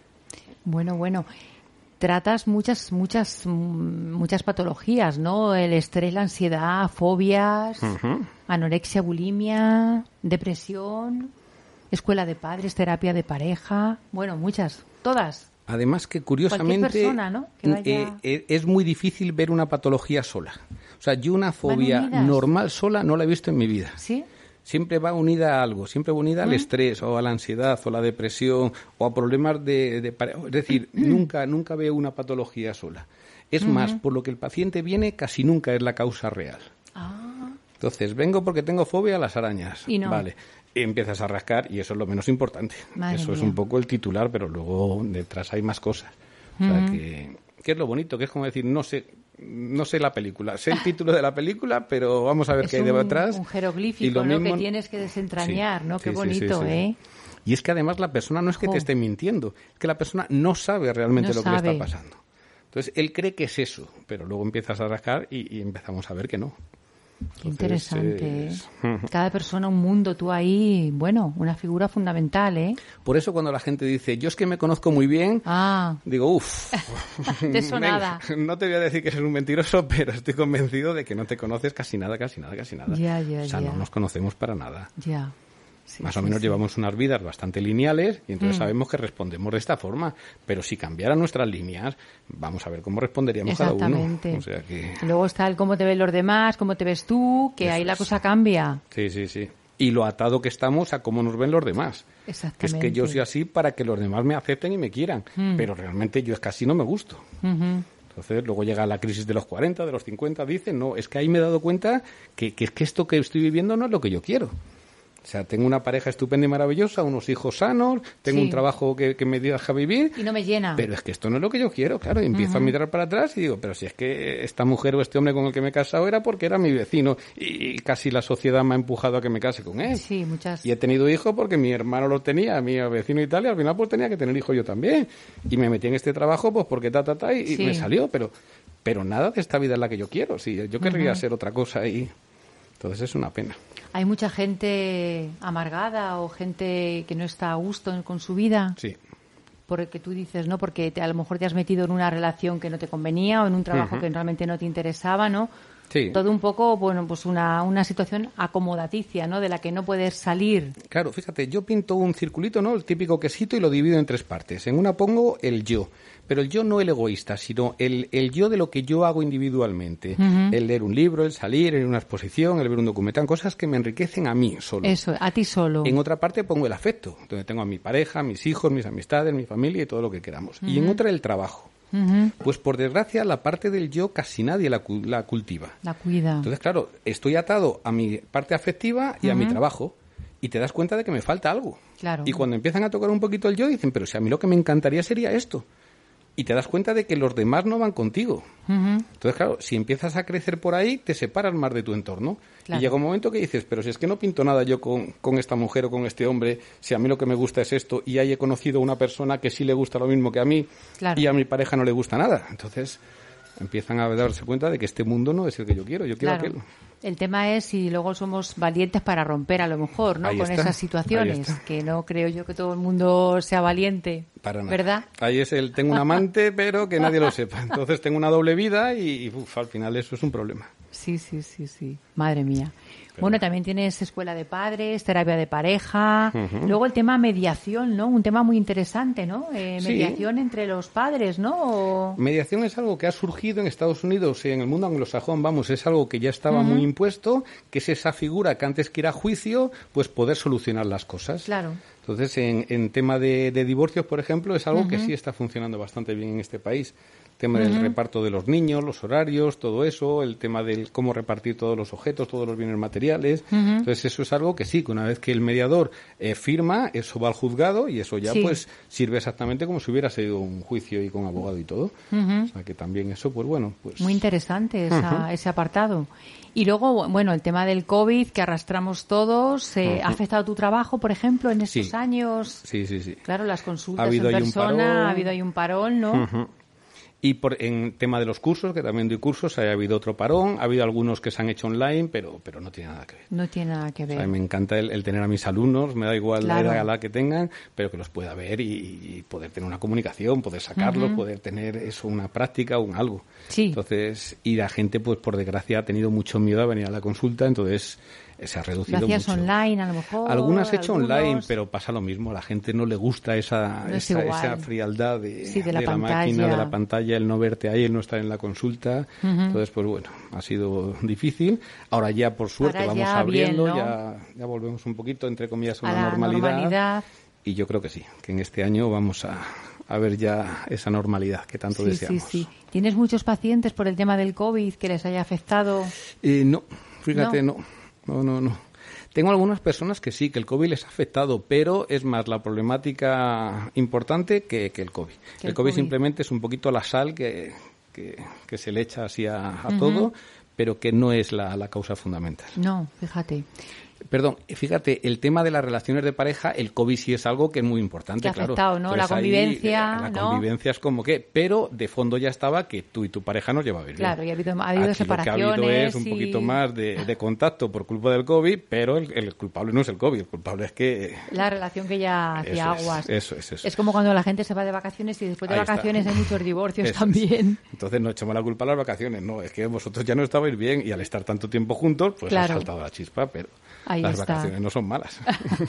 Bueno, bueno. Tratas muchas, muchas, muchas patologías, ¿no? El estrés, la ansiedad, fobias, uh-huh. anorexia, bulimia, depresión... Escuela de padres, terapia de pareja, bueno, muchas, todas. Además que curiosamente persona, ¿no? que vaya... eh, es muy difícil ver una patología sola. O sea, yo una fobia normal sola no la he visto en mi vida. ¿Sí? Siempre va unida a algo, siempre va unida ¿Mm? al estrés o a la ansiedad o a la depresión o a problemas de, de pareja. Es decir, nunca, nunca veo una patología sola. Es uh-huh. más, por lo que el paciente viene casi nunca es la causa real. Ah. Entonces, vengo porque tengo fobia a las arañas. Y no. Vale. Empiezas a rascar y eso es lo menos importante. Madre eso mía. Es un poco el titular, pero luego detrás hay más cosas. O sea, uh-huh. que, que es lo bonito, que es como decir, no sé no sé la película, sé el título de la película, pero vamos a ver es qué hay detrás. Un jeroglífico, y lo ¿no? mismo... que tienes que desentrañar, sí, ¿no? Qué sí, bonito, sí, sí, sí. ¿eh? Y es que además la persona no es que oh. te esté mintiendo, es que la persona no sabe realmente no lo sabe. que le está pasando. Entonces, él cree que es eso, pero luego empiezas a rascar y, y empezamos a ver que no. Qué interesante. Es... ¿eh? Cada persona un mundo, tú ahí, bueno, una figura fundamental, ¿eh? Por eso cuando la gente dice, yo es que me conozco muy bien, ah. digo, uff, de eso nada. No te voy a decir que eres un mentiroso, pero estoy convencido de que no te conoces casi nada, casi nada, casi nada. Ya, ya, o sea, ya. no nos conocemos para nada. Ya. Sí, Más sí, o menos sí. llevamos unas vidas bastante lineales y entonces mm. sabemos que respondemos de esta forma. Pero si cambiaran nuestras líneas, vamos a ver cómo responderíamos cada uno. Exactamente. O sea que... Luego está el cómo te ven los demás, cómo te ves tú, que Eso ahí la es. cosa cambia. Sí, sí, sí. Y lo atado que estamos a cómo nos ven los demás. Exactamente. Que es que yo soy así para que los demás me acepten y me quieran. Mm. Pero realmente yo es que así no me gusto. Uh-huh. Entonces luego llega la crisis de los cuarenta, de los cincuenta, dicen, no, es que ahí me he dado cuenta que, que es que esto que estoy viviendo no es lo que yo quiero. O sea, tengo una pareja estupenda y maravillosa, unos hijos sanos, tengo sí. un trabajo que, que me deja vivir. Y no me llena. Pero es que esto no es lo que yo quiero, claro. Y empiezo uh-huh. a mirar para atrás y digo, pero si es que esta mujer o este hombre con el que me he casado era porque era mi vecino y casi la sociedad me ha empujado a que me case con él. Sí, muchas. Y he tenido hijos porque mi hermano lo tenía, mi vecino y tal, y al final pues tenía que tener hijos yo también. Y me metí en este trabajo pues porque ta, ta, ta, y, sí. y me salió. Pero, pero nada de esta vida es la que yo quiero. Sí, yo querría uh-huh. ser otra cosa y entonces es una pena. ¿Hay mucha gente amargada o gente que no está a gusto con su vida? Sí. Porque tú dices, ¿no? Porque te, a lo mejor te has metido en una relación que no te convenía o en un trabajo uh-huh. que realmente no te interesaba, ¿no? Sí. Todo un poco, bueno, pues una, una situación acomodaticia, ¿no? De la que no puedes salir. Claro, fíjate, yo pinto un circulito, ¿no? El típico quesito y lo divido en tres partes. En una pongo el yo, pero el yo no el egoísta, sino el, el yo de lo que yo hago individualmente. Uh-huh. El leer un libro, el salir, el ir a una exposición, el ver un documental, cosas que me enriquecen a mí solo. Eso, a ti solo. En otra parte pongo el afecto, donde tengo a mi pareja, mis hijos, mis amistades, mi familia y todo lo que queramos. Uh-huh. Y en otra el trabajo. Uh-huh. Pues por desgracia la parte del yo casi nadie la, la cultiva. La cuida. Entonces, claro, estoy atado a mi parte afectiva y uh-huh. a mi trabajo y te das cuenta de que me falta algo. Claro. Y cuando empiezan a tocar un poquito el yo dicen, pero si a mí lo que me encantaría sería esto. Y te das cuenta de que los demás no van contigo. Uh-huh. Entonces, claro, si empiezas a crecer por ahí, te separas más de tu entorno. Claro. Y llega un momento que dices, pero si es que no pinto nada yo con, con esta mujer o con este hombre, si a mí lo que me gusta es esto, y ahí he conocido a una persona que sí le gusta lo mismo que a mí, claro. y a mi pareja no le gusta nada. Entonces, empiezan a darse cuenta de que este mundo no es el que yo quiero, yo quiero claro. aquel. El tema es si luego somos valientes para romper a lo mejor, ¿no? Ahí Con está, esas situaciones, que no creo yo que todo el mundo sea valiente, para nada. ¿verdad? Ahí es el tengo un amante, pero que nadie lo sepa. Entonces tengo una doble vida y, y uf, al final eso es un problema. Sí, sí, sí, sí. Madre mía. Pero... Bueno, también tienes escuela de padres, terapia de pareja, uh-huh. luego el tema mediación, ¿no? Un tema muy interesante, ¿no? Eh, mediación sí. entre los padres, ¿no? O... Mediación es algo que ha surgido en Estados Unidos y en el mundo anglosajón, vamos, es algo que ya estaba uh-huh. muy impuesto, que es esa figura que antes que ir a juicio, pues poder solucionar las cosas. Claro. Entonces, en, en tema de, de divorcios, por ejemplo, es algo uh-huh. que sí está funcionando bastante bien en este país. El tema del uh-huh. reparto de los niños, los horarios, todo eso, el tema del cómo repartir todos los objetos, todos los bienes materiales. Uh-huh. Entonces, eso es algo que sí, que una vez que el mediador eh, firma, eso va al juzgado y eso ya sí. pues sirve exactamente como si hubiera sido un juicio y con abogado y todo. Uh-huh. O sea, que también eso, pues bueno, pues... Muy interesante esa, uh-huh. ese apartado. Y luego, bueno, el tema del COVID que arrastramos todos, eh, uh-huh. ¿ha afectado tu trabajo, por ejemplo, en estos sí. años? Sí, sí, sí. Claro, las consultas en persona, ha habido ahí un parón, ¿no? Uh-huh. Y por, en tema de los cursos, que también doy cursos, ha habido otro parón, ha habido algunos que se han hecho online, pero pero no tiene nada que ver. No tiene nada que ver. O sea, me encanta el, el tener a mis alumnos, me da igual claro. la edad a la que tengan, pero que los pueda ver y, y poder tener una comunicación, poder sacarlos, uh-huh. poder tener eso, una práctica, un algo. Sí. Entonces, y la gente, pues por desgracia, ha tenido mucho miedo a venir a la consulta, entonces... se ha reducido mucho. ¿Lo hacías online a lo mejor? Algunas he hecho algunos... online, pero pasa lo mismo. A la gente no le gusta esa, no esa, esa frialdad de, sí, de, la, de la máquina, de la pantalla, el no verte ahí, el no estar en la consulta. Uh-huh. Entonces, pues bueno, ha sido difícil. Ahora ya, por suerte, Ahora vamos ya abriendo, bien, ¿no? ya, ya volvemos un poquito, entre comillas, a a una la normalidad. normalidad. Y yo creo que sí, que en este año vamos a, a ver ya esa normalidad que tanto sí, deseamos. Sí, sí. ¿Tienes muchos pacientes por el tema del COVID que les haya afectado? Eh, no, fíjate, no, no, no. no. Tengo algunas personas que sí, que el COVID les ha afectado, pero es más la problemática importante que, que el COVID. Que el, el COVID, COVID simplemente es un poquito la sal que, que, que se le echa así a, a uh-huh. todo, pero que no es la, la causa fundamental. No, fíjate. Perdón, fíjate, el tema de las relaciones de pareja, el COVID sí es algo que es muy importante, que ha claro. afectado, ¿no? Entonces, la convivencia, ahí, eh, la ¿no? convivencia es como que, pero de fondo ya estaba que tú y tu pareja no llevabais bien. Claro, y ha habido, ha habido Aquí separaciones. Lo que ha habido es un y... poquito más de, de contacto por culpa del COVID, pero el, el culpable no es el COVID, el culpable es que... La relación que ya hacía aguas. Es, eso es, eso. Es como cuando la gente se va de vacaciones y después de ahí vacaciones está. Hay muchos divorcios eso también. Es. Entonces no echamos la culpa a las vacaciones, no, es que vosotros ya no estabais bien y al estar tanto tiempo juntos, pues claro. ha saltado la chispa, pero... Ahí Las está. vacaciones no son malas.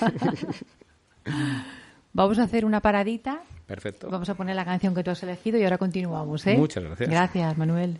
Vamos a hacer una paradita. Perfecto. Vamos a poner la canción que tú has elegido y ahora continuamos, ¿eh? Muchas gracias. Gracias, Manuel.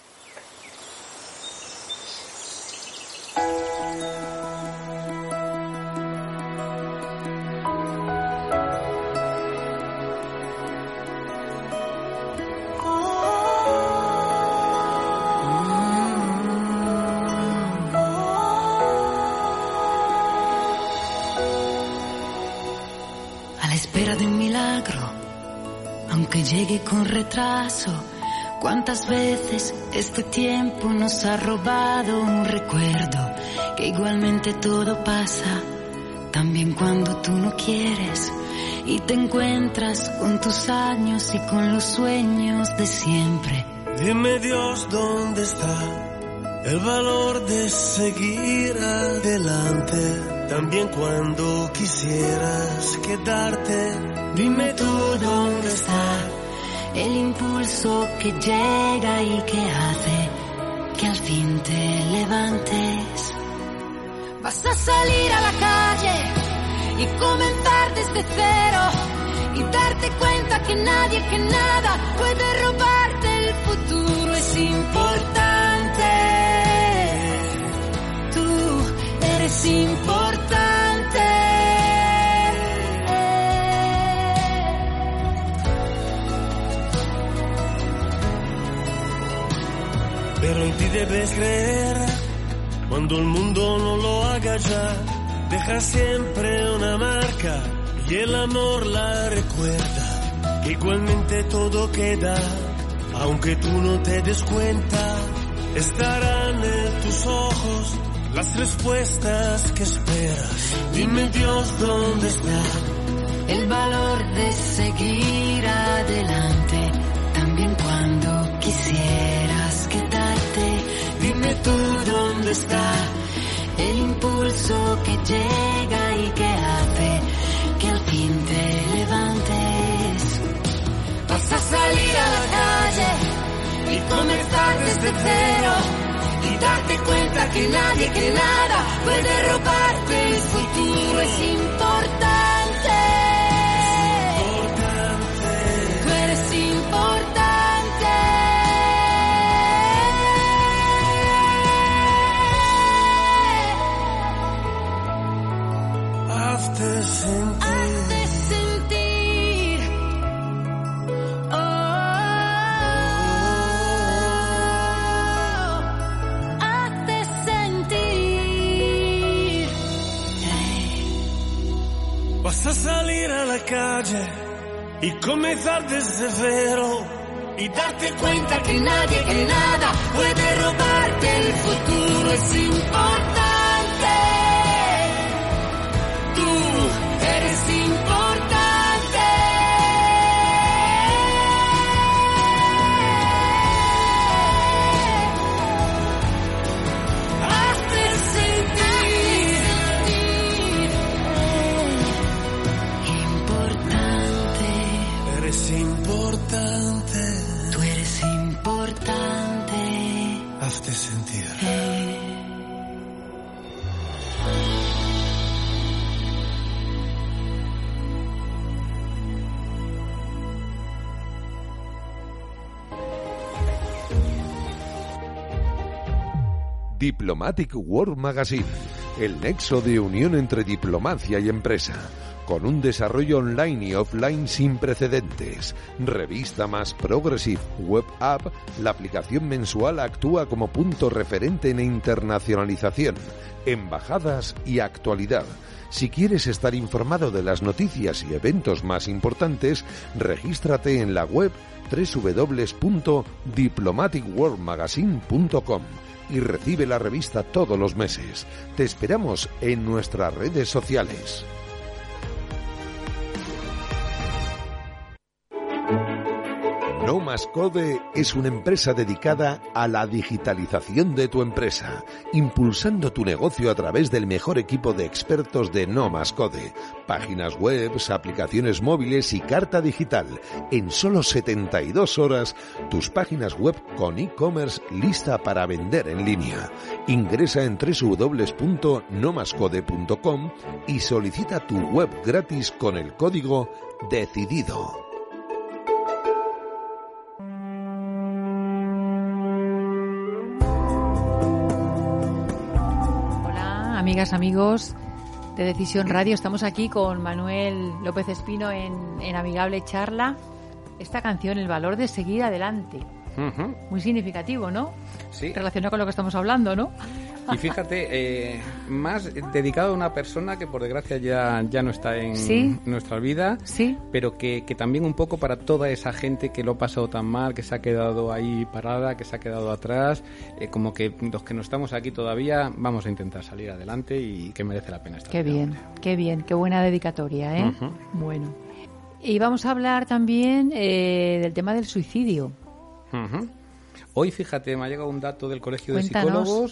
Espera de un milagro, aunque llegue con retraso. ¿Cuántas veces este tiempo nos ha robado un recuerdo? Que igualmente todo pasa, también cuando tú no quieres. Y te encuentras con tus años y con los sueños de siempre. Dime Dios, ¿dónde está el valor de seguir adelante? También cuando quisieras quedarte, dime tú dónde está el impulso que llega y que hace que al fin te levantes. Vas a salir a la calle y comenzar desde cero y darte cuenta que nadie, que nada puede robarte el futuro. Es importante, tú eres importante. Pero en ti debes creer, cuando el mundo no lo haga ya, deja siempre una marca y el amor la recuerda, que igualmente todo queda, aunque tú no te des cuenta, estarán en tus ojos las respuestas que esperas. Dime Dios dónde está el valor de seguir adelante, también cuando quisieras quedarte. Dime tú dónde está el impulso que llega y que hace que al fin te levantes. Vas a salir a la calle y comenzar desde cero y darte cuenta que nadie, que nada puede robarte el futuro. Es importante, tú eres importante. Hazte sentir, Hazte sentir, oh, hazte sentir. Hey. Vas a salir a la calle y comenzar desde cero y darte cuenta que nadie, que nada puede robarte el futuro. Es importante, eres importante. Hazte sentir, importante. Eres importante. Tú eres importante. Hazte sentir. Diplomatic World Magazine, el nexo de unión entre diplomacia y empresa, con un desarrollo online y offline sin precedentes. Revista más progressive web app, la aplicación mensual actúa como punto referente en internacionalización, embajadas y actualidad. Si quieres estar informado de las noticias y eventos más importantes, regístrate en la web doble u doble u doble u punto diplomatic world magazine punto com y recibe la revista todos los meses. Te esperamos en nuestras redes sociales. Nomascode es una empresa dedicada a la digitalización de tu empresa, impulsando tu negocio a través del mejor equipo de expertos de Nomascode. Páginas web, aplicaciones móviles y carta digital. En solo setenta y dos horas, tus páginas web con e-commerce lista para vender en línea. Ingresa en doble u doble u doble u punto nomascode punto com y solicita tu web gratis con el código DECIDIDO. Amigas, amigos de Decisión Radio, estamos aquí con Manuel López Espino en, en Amigable Charla. Esta canción, El valor de seguir adelante. Uh-huh. Muy significativo, ¿no? Sí. Relacionado con lo que estamos hablando, ¿no? Y fíjate, eh, más dedicado a una persona que por desgracia ya, ya no está en ¿Sí? nuestra vida, ¿Sí? pero que, que también un poco para toda esa gente que lo ha pasado tan mal, que se ha quedado ahí parada, que se ha quedado atrás, eh, como que los que no estamos aquí todavía vamos a intentar salir adelante y que merece la pena estar. Qué bien, ahora. qué bien, qué buena dedicatoria, ¿eh? Uh-huh. Bueno. Y vamos a hablar también eh, del tema del suicidio. Uh-huh. Hoy, fíjate, me ha llegado un dato del Colegio Cuéntanos. de Psicólogos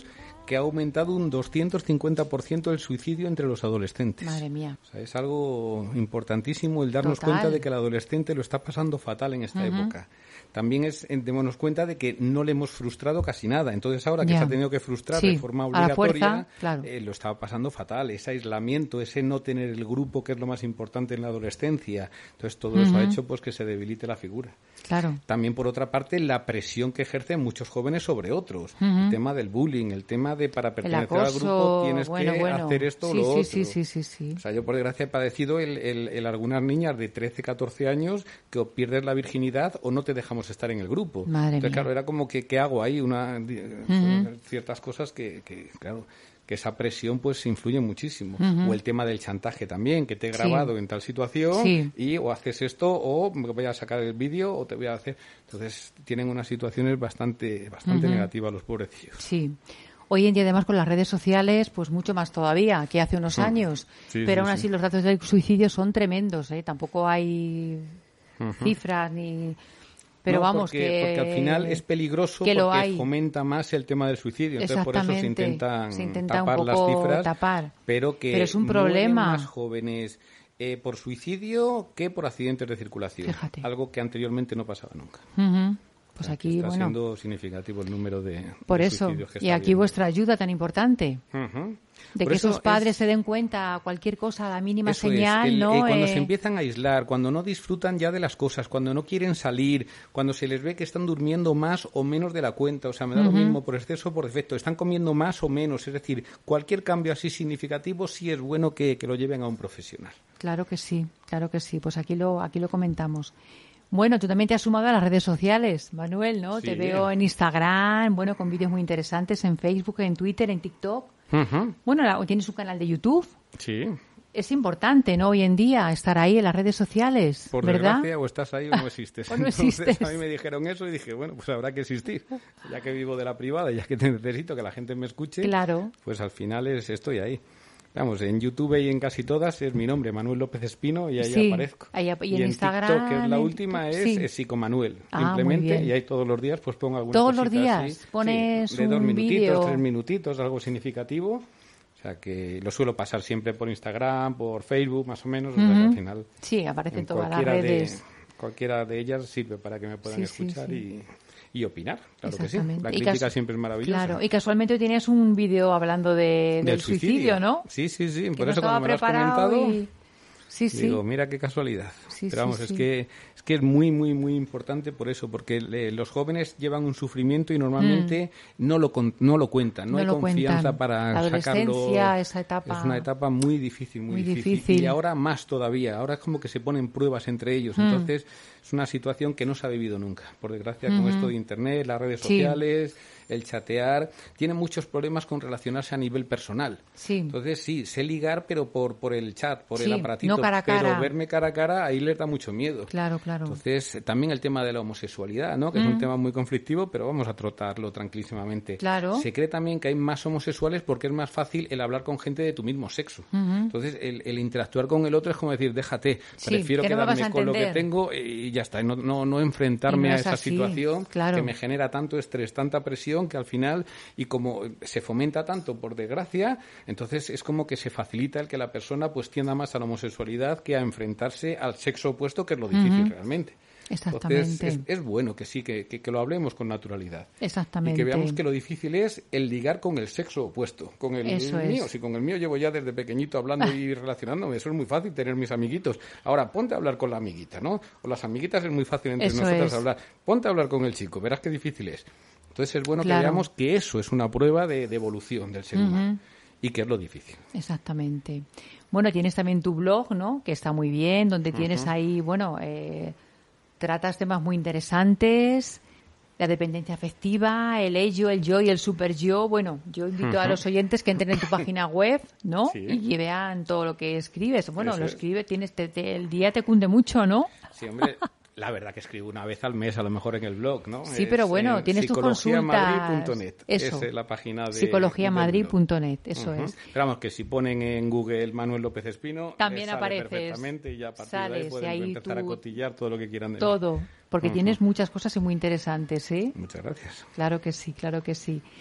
que ha aumentado un doscientos cincuenta por ciento el suicidio entre los adolescentes. Madre mía. O sea, es algo importantísimo el darnos Total. cuenta de que el adolescente lo está pasando fatal en esta uh-huh. época. También es démonos cuenta de que no le hemos frustrado casi nada. Entonces ahora que ya. se ha tenido que frustrar sí, de forma obligatoria, fuerza, claro. eh, lo estaba pasando fatal. Ese aislamiento, ese no tener el grupo, que es lo más importante en la adolescencia. Entonces todo uh-huh. eso ha hecho pues que se debilite la figura. Claro. También, por otra parte, la presión que ejercen muchos jóvenes sobre otros. Uh-huh. El tema del bullying, el tema de para pertenecer acoso, al grupo tienes bueno, que bueno. hacer esto o sí, lo sí, otro. Sí, sí, sí, sí. O sea, yo por desgracia he padecido el, el, el algunas niñas de trece, catorce años que o pierdes la virginidad o no te dejamos estar en el grupo. Madre Entonces, mía. claro, era como que, ¿qué hago ahí? Una, uh-huh. ciertas cosas que, que, claro, que esa presión pues influye muchísimo. Uh-huh. O el tema del chantaje también, que te he grabado sí. en tal situación sí. y o haces esto o me voy a sacar el vídeo o te voy a hacer... Entonces, tienen unas situaciones bastante, bastante uh-huh. negativas los pobrecillos. Sí. Hoy en día, además, con las redes sociales, pues mucho más todavía que hace unos sí. años. Sí, Pero sí, aún así sí. los datos del suicidio son tremendos, ¿eh? Tampoco hay uh-huh. cifras ni... Pero no, vamos, porque, que... porque al final es peligroso que porque fomenta más el tema del suicidio. Entonces, por eso se intentan se intenta tapar un las poco cifras. Tapar. Pero que pero es un mueren problema. más jóvenes eh, por suicidio que por accidentes de circulación. Fíjate. Algo que anteriormente no pasaba nunca. Uh-huh. Pues o sea, aquí, está bueno... siendo significativo el número de, por de eso, suicidios que y está aquí habiendo. vuestra ayuda tan importante. Uh-huh. De por que eso esos padres es, se den cuenta cualquier cosa, la mínima eso señal, es, el, ¿no? Eh, cuando eh... se empiezan a aislar, cuando no disfrutan ya de las cosas, cuando no quieren salir, cuando se les ve que están durmiendo más o menos de la cuenta, o sea, me da uh-huh. lo mismo por exceso o por defecto, están comiendo más o menos, es decir, cualquier cambio así significativo sí es bueno que, que lo lleven a un profesional. Claro que sí, claro que sí, pues aquí lo, aquí lo comentamos. Bueno, tú también te has sumado a las redes sociales, Manuel, ¿no? Sí. Te veo en Instagram, bueno, con vídeos muy interesantes, en Facebook, en Twitter, en TikTok. Uh-huh. Bueno, tienes un canal de YouTube. Sí. Es importante, ¿no? Hoy en día estar ahí en las redes sociales, Por ¿verdad? desgracia, o estás ahí o no existes. o no Entonces, existes. a mí me dijeron eso y dije, bueno, pues habrá que existir. Ya que vivo de la privada y ya que necesito que la gente me escuche, claro. pues al final es, estoy ahí. Vamos, en YouTube y en casi todas es mi nombre, Manuel López Espino, y ahí sí, aparezco. Ahí, y, y en, en Instagram, TikTok, que es la en última, TikTok, es, sí. es Psicomanuel, Ah, simplemente, y ahí todos los días pues pongo alguna Todos cosita los días así, pones sí, de dos un minutitos, vídeo. tres minutitos, algo significativo. O sea que lo suelo pasar siempre por Instagram, por Facebook, más o menos, uh-huh. o sea que al final... Sí, aparecen en todas las cualquiera redes. De, cualquiera de ellas sirve para que me puedan sí, sí, escuchar sí. y... y opinar, claro que sí. La Y crítica casu- siempre es maravillosa. Claro, y casualmente tienes un vídeo hablando de, del, del suicidio, suicidio, ¿no? Sí, sí, sí. Que Por no eso estaba cuando me lo has preparado comentado, y... sí, sí. digo, mira qué casualidad. Sí, Pero vamos, sí, es sí. que es que es muy, muy, muy importante por eso, porque le, los jóvenes llevan un sufrimiento y normalmente mm. no lo con, no lo cuentan, no, no hay lo confianza cuentan. para la sacarlo. adolescencia, esa etapa. Es una etapa muy difícil, muy, muy difícil. difícil. Y ahora más todavía. Ahora es como que se ponen pruebas entre ellos. Mm. Entonces es una situación que no se ha vivido nunca. Por desgracia, mm-hmm. con esto de Internet, las redes sociales, sí. el chatear, tiene muchos problemas con relacionarse a nivel personal. Sí. Entonces sí, sé ligar, pero por por el chat, por sí, el aparatito. No cara a cara. Pero verme cara a cara, ahí les da mucho miedo. Claro, claro. Entonces, también el tema de la homosexualidad, ¿no? Que mm. es un tema muy conflictivo, pero vamos a tratarlo tranquilísimamente. Claro. Se cree también que hay más homosexuales porque es más fácil el hablar con gente de tu mismo sexo. Mm-hmm. Entonces, el, el interactuar con el otro es como decir, déjate, sí, prefiero que no quedarme me con lo que tengo y ya está. No, no, no enfrentarme no a esa así. situación claro. que me genera tanto estrés, tanta presión, que al final, y como se fomenta tanto, por desgracia, entonces es como que se facilita el que la persona pues tienda más a la homosexualidad que a enfrentarse al sexo opuesto, que es lo difícil mm-hmm. realmente. Exactamente. Entonces, es, es bueno que sí, que, que, que lo hablemos con naturalidad. Exactamente. Y que veamos que lo difícil es el ligar con el sexo opuesto, con el, eso el mío. Es. Si con el mío llevo ya desde pequeñito hablando ah. y relacionándome, eso es muy fácil, tener mis amiguitos. Ahora, ponte a hablar con la amiguita, ¿no? O las amiguitas es muy fácil entre eso nosotras es. hablar. Ponte a hablar con el chico, verás qué difícil es. Entonces, es bueno claro. que veamos que eso es una prueba de, de evolución del ser uh-huh. humano. Y que es lo difícil. Exactamente. Bueno, tienes también tu blog, ¿no? Que está muy bien, donde tienes uh-huh. ahí, bueno, eh, tratas temas muy interesantes, la dependencia afectiva, el ello, el yo y el super yo. Bueno, yo invito uh-huh. a los oyentes que entren en tu página web, ¿no? Sí. Y vean todo lo que escribes. Bueno, Eso lo es. escribes, tienes, te, te, el día te cunde mucho, ¿no? Sí, hombre. La verdad que escribo una vez al mes, a lo mejor en el blog, ¿no? Sí, pero bueno, es, tienes tus consultas. psicologia madrid punto net. Eso. Esa es la página de psicologia madrid punto net, eso uh-huh. es. Pero vamos, que si ponen en Google Manuel López Espino, también sale apareces. perfectamente y ya a partir sales, de ahí pueden ahí empezar tú... a cotillar todo lo que quieran de Todo, mí. porque uh-huh. tienes muchas cosas muy interesantes, ¿eh? Muchas gracias. Claro que sí, claro que sí.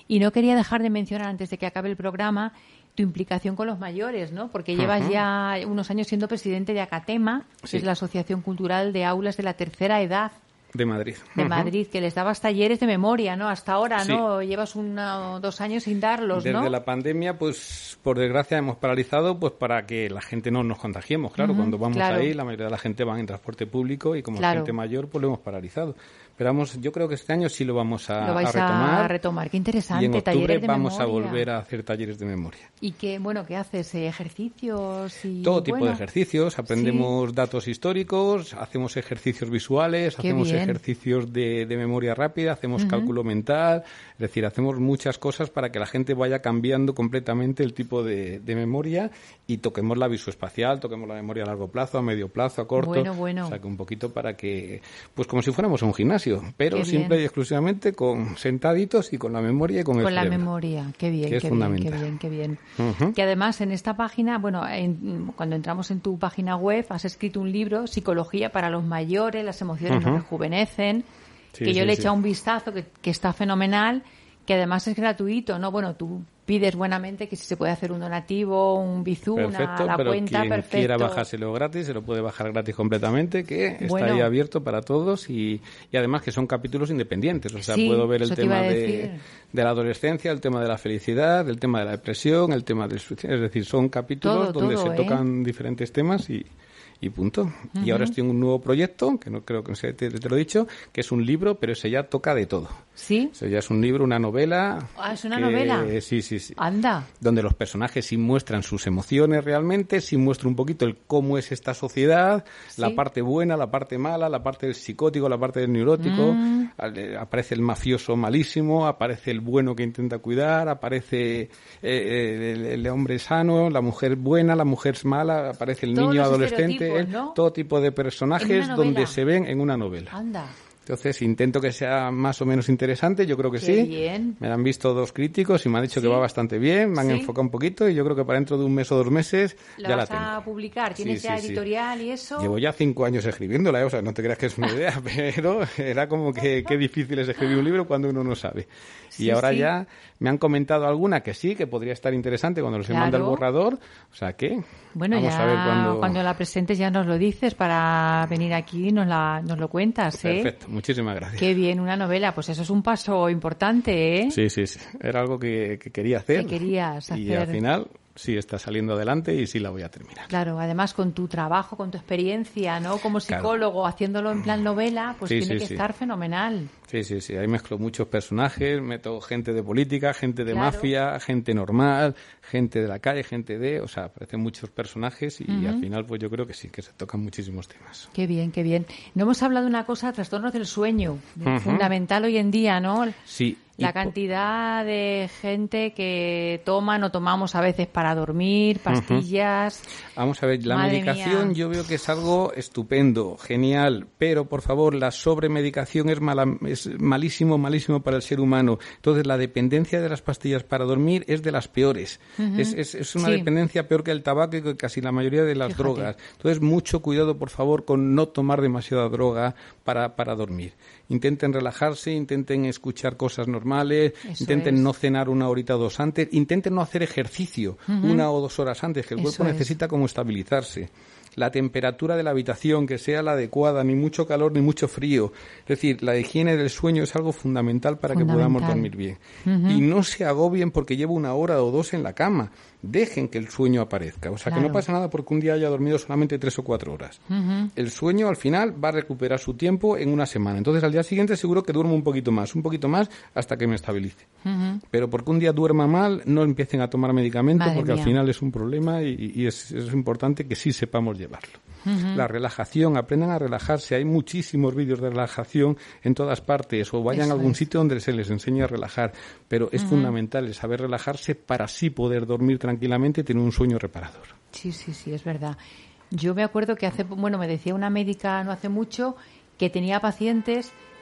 Y no quería dejar de mencionar, antes de que acabe el programa, tu implicación con los mayores, ¿no? Porque llevas uh-huh. ya unos años siendo presidente de Acatema, sí. que es la Asociación Cultural de Aulas de la Tercera Edad. De Madrid. De uh-huh. Madrid, que les dabas talleres de memoria, ¿no? Hasta ahora, sí. ¿no? Llevas una o dos años sin darlos, Desde ¿no? Desde la pandemia, pues, por desgracia, hemos paralizado pues para que la gente no nos contagiemos. Claro, uh-huh. cuando vamos claro. ahí, la mayoría de la gente va en transporte público y como claro. gente mayor, pues lo hemos paralizado. Pero vamos, yo creo que este año sí lo vamos a, lo vais a retomar. a retomar, qué interesante. Y en octubre talleres de vamos memoria. a volver a hacer talleres de memoria. ¿Y qué, bueno, qué haces? ¿Ejercicios? Y, Todo tipo bueno, de ejercicios. Aprendemos sí. datos históricos, hacemos ejercicios visuales, qué hacemos bien. ejercicios de, de memoria rápida, hacemos uh-huh. cálculo mental. Es decir, hacemos muchas cosas para que la gente vaya cambiando completamente el tipo de, de memoria y toquemos la visoespacial, toquemos la memoria a largo plazo, a medio plazo, a corto. Bueno, bueno. O sea, que un poquito para que, pues como si fuéramos a un gimnasio, pero simple y exclusivamente con sentaditos y con la memoria y con, con el cerebro. Con la memoria, qué bien, que es qué fundamental. bien, qué bien, qué bien. Uh-huh. Que además en esta página, bueno, en, cuando entramos en tu página web, has escrito un libro, Psicología para los mayores, las emociones uh-huh. nos rejuvenecen, sí, que yo sí, le he sí. echado un vistazo, que, que está fenomenal, que además es gratuito, ¿no? Bueno, tú pides buenamente que si se puede hacer un donativo, un bizum, perfecto, a la pero cuenta, quien perfecto. quiera bajárselo gratis, se lo puede bajar gratis completamente, que bueno. está ahí abierto para todos y, y además que son capítulos independientes, o sea, sí, puedo ver el tema de, de la adolescencia, el tema de la felicidad, el tema de la depresión, el tema del suicidio, es decir, son capítulos todo, donde todo, se ¿eh? tocan diferentes temas y... Y punto. Uh-huh. Y ahora estoy en un nuevo proyecto, que no creo que te, te lo he dicho, que es un libro, pero ese ya toca de todo. ¿Sí? Ese ya es un libro, una novela. Ah, ¿es una que, novela? Sí, sí, sí. Anda. Donde los personajes sí muestran sus emociones realmente, sí muestran un poquito el cómo es esta sociedad, ¿sí? La parte buena, la parte mala, la parte del psicótico, la parte del neurótico. Mm. Aparece el mafioso malísimo, aparece el bueno que intenta cuidar, aparece eh, el, el hombre sano, la mujer buena, la mujer mala, aparece el Todos niño los adolescente. ¿no? Todo tipo de personajes donde se ven en una novela. Anda. Entonces intento que sea más o menos interesante, yo creo que Qué sí. Bien. Me han visto dos críticos y me han dicho ¿Sí? que va bastante bien, me han ¿Sí? enfocado un poquito y yo creo que para dentro de un mes o dos meses ¿La ya vas la tengo. a publicar? ¿Tienes sí, ya sí, editorial sí. y eso? Llevo ya cinco años escribiéndola, o sea, no te creas que es una idea, pero era como que qué difícil es escribir un libro cuando uno no sabe. Y sí, ahora sí. ya me han comentado alguna que sí, que podría estar interesante cuando se claro. manda el borrador, o sea que bueno, vamos ya a ver cuando... cuando la presentes ya nos lo dices para venir aquí y nos, la, nos lo cuentas, ¿eh? Perfecto, muchísimas gracias. Qué bien, una novela, pues eso es un paso importante, ¿eh? Sí, sí, sí, era algo que, que quería hacer. Que querías hacer. Y al final... sí está saliendo adelante y sí la voy a terminar. Claro, además con tu trabajo, con tu experiencia, ¿no? Como psicólogo, claro. haciéndolo en plan novela, pues sí, tiene sí, que sí. estar fenomenal. Sí, sí, sí. Ahí mezclo muchos personajes, meto gente de política, gente de claro. mafia, gente normal, gente de la calle, gente de... O sea, aparecen muchos personajes y uh-huh. al final pues yo creo que sí, que se tocan muchísimos temas. Qué bien, qué bien. No hemos hablado de una cosa, trastornos del sueño, uh-huh. fundamental hoy en día, ¿no? Sí. La cantidad de gente que toman o tomamos a veces para dormir, pastillas... Uh-huh. Vamos a ver, la Madre medicación mía. Yo veo que es algo estupendo, genial, pero por favor, la sobremedicación es, mala, es malísimo, malísimo para el ser humano. Entonces, la dependencia de las pastillas para dormir es de las peores. Uh-huh. Es, es, es una sí. dependencia peor que el tabaco y que casi la mayoría de las Fíjate. drogas. Entonces, mucho cuidado, por favor, con no tomar demasiada droga para, para dormir. Intenten relajarse, intenten escuchar cosas normales, Eso intenten es. no cenar una horita o dos antes, intenten no hacer ejercicio uh-huh. una o dos horas antes, que el Eso cuerpo necesita es. como estabilizarse. La temperatura de la habitación, que sea la adecuada, ni mucho calor ni mucho frío. Es decir, la higiene del sueño es algo fundamental para fundamental. que podamos dormir bien. Uh-huh. Y no se agobien porque llevo una hora o dos en la cama. Dejen que el sueño aparezca. O sea, claro. que no pasa nada porque un día haya dormido solamente tres o cuatro horas. Uh-huh. El sueño, al final, va a recuperar su tiempo en una semana. Entonces, al día siguiente seguro que duermo un poquito más, un poquito más, hasta que me estabilice. Uh-huh. Pero porque un día duerma mal, no empiecen a tomar medicamento Madre porque mía. al final es un problema y, y es, es importante que sí sepamos llevarlo. Uh-huh. La relajación, aprendan a relajarse. Hay muchísimos vídeos de relajación en todas partes, o vayan Eso a algún es. sitio donde se les enseñe a relajar. Pero es uh-huh. fundamental el saber relajarse para así poder dormir tranquilamente y tener un sueño reparador. Sí, sí, sí, es verdad. Yo me acuerdo que hace, bueno, me decía una médica no hace mucho que tenía pacientes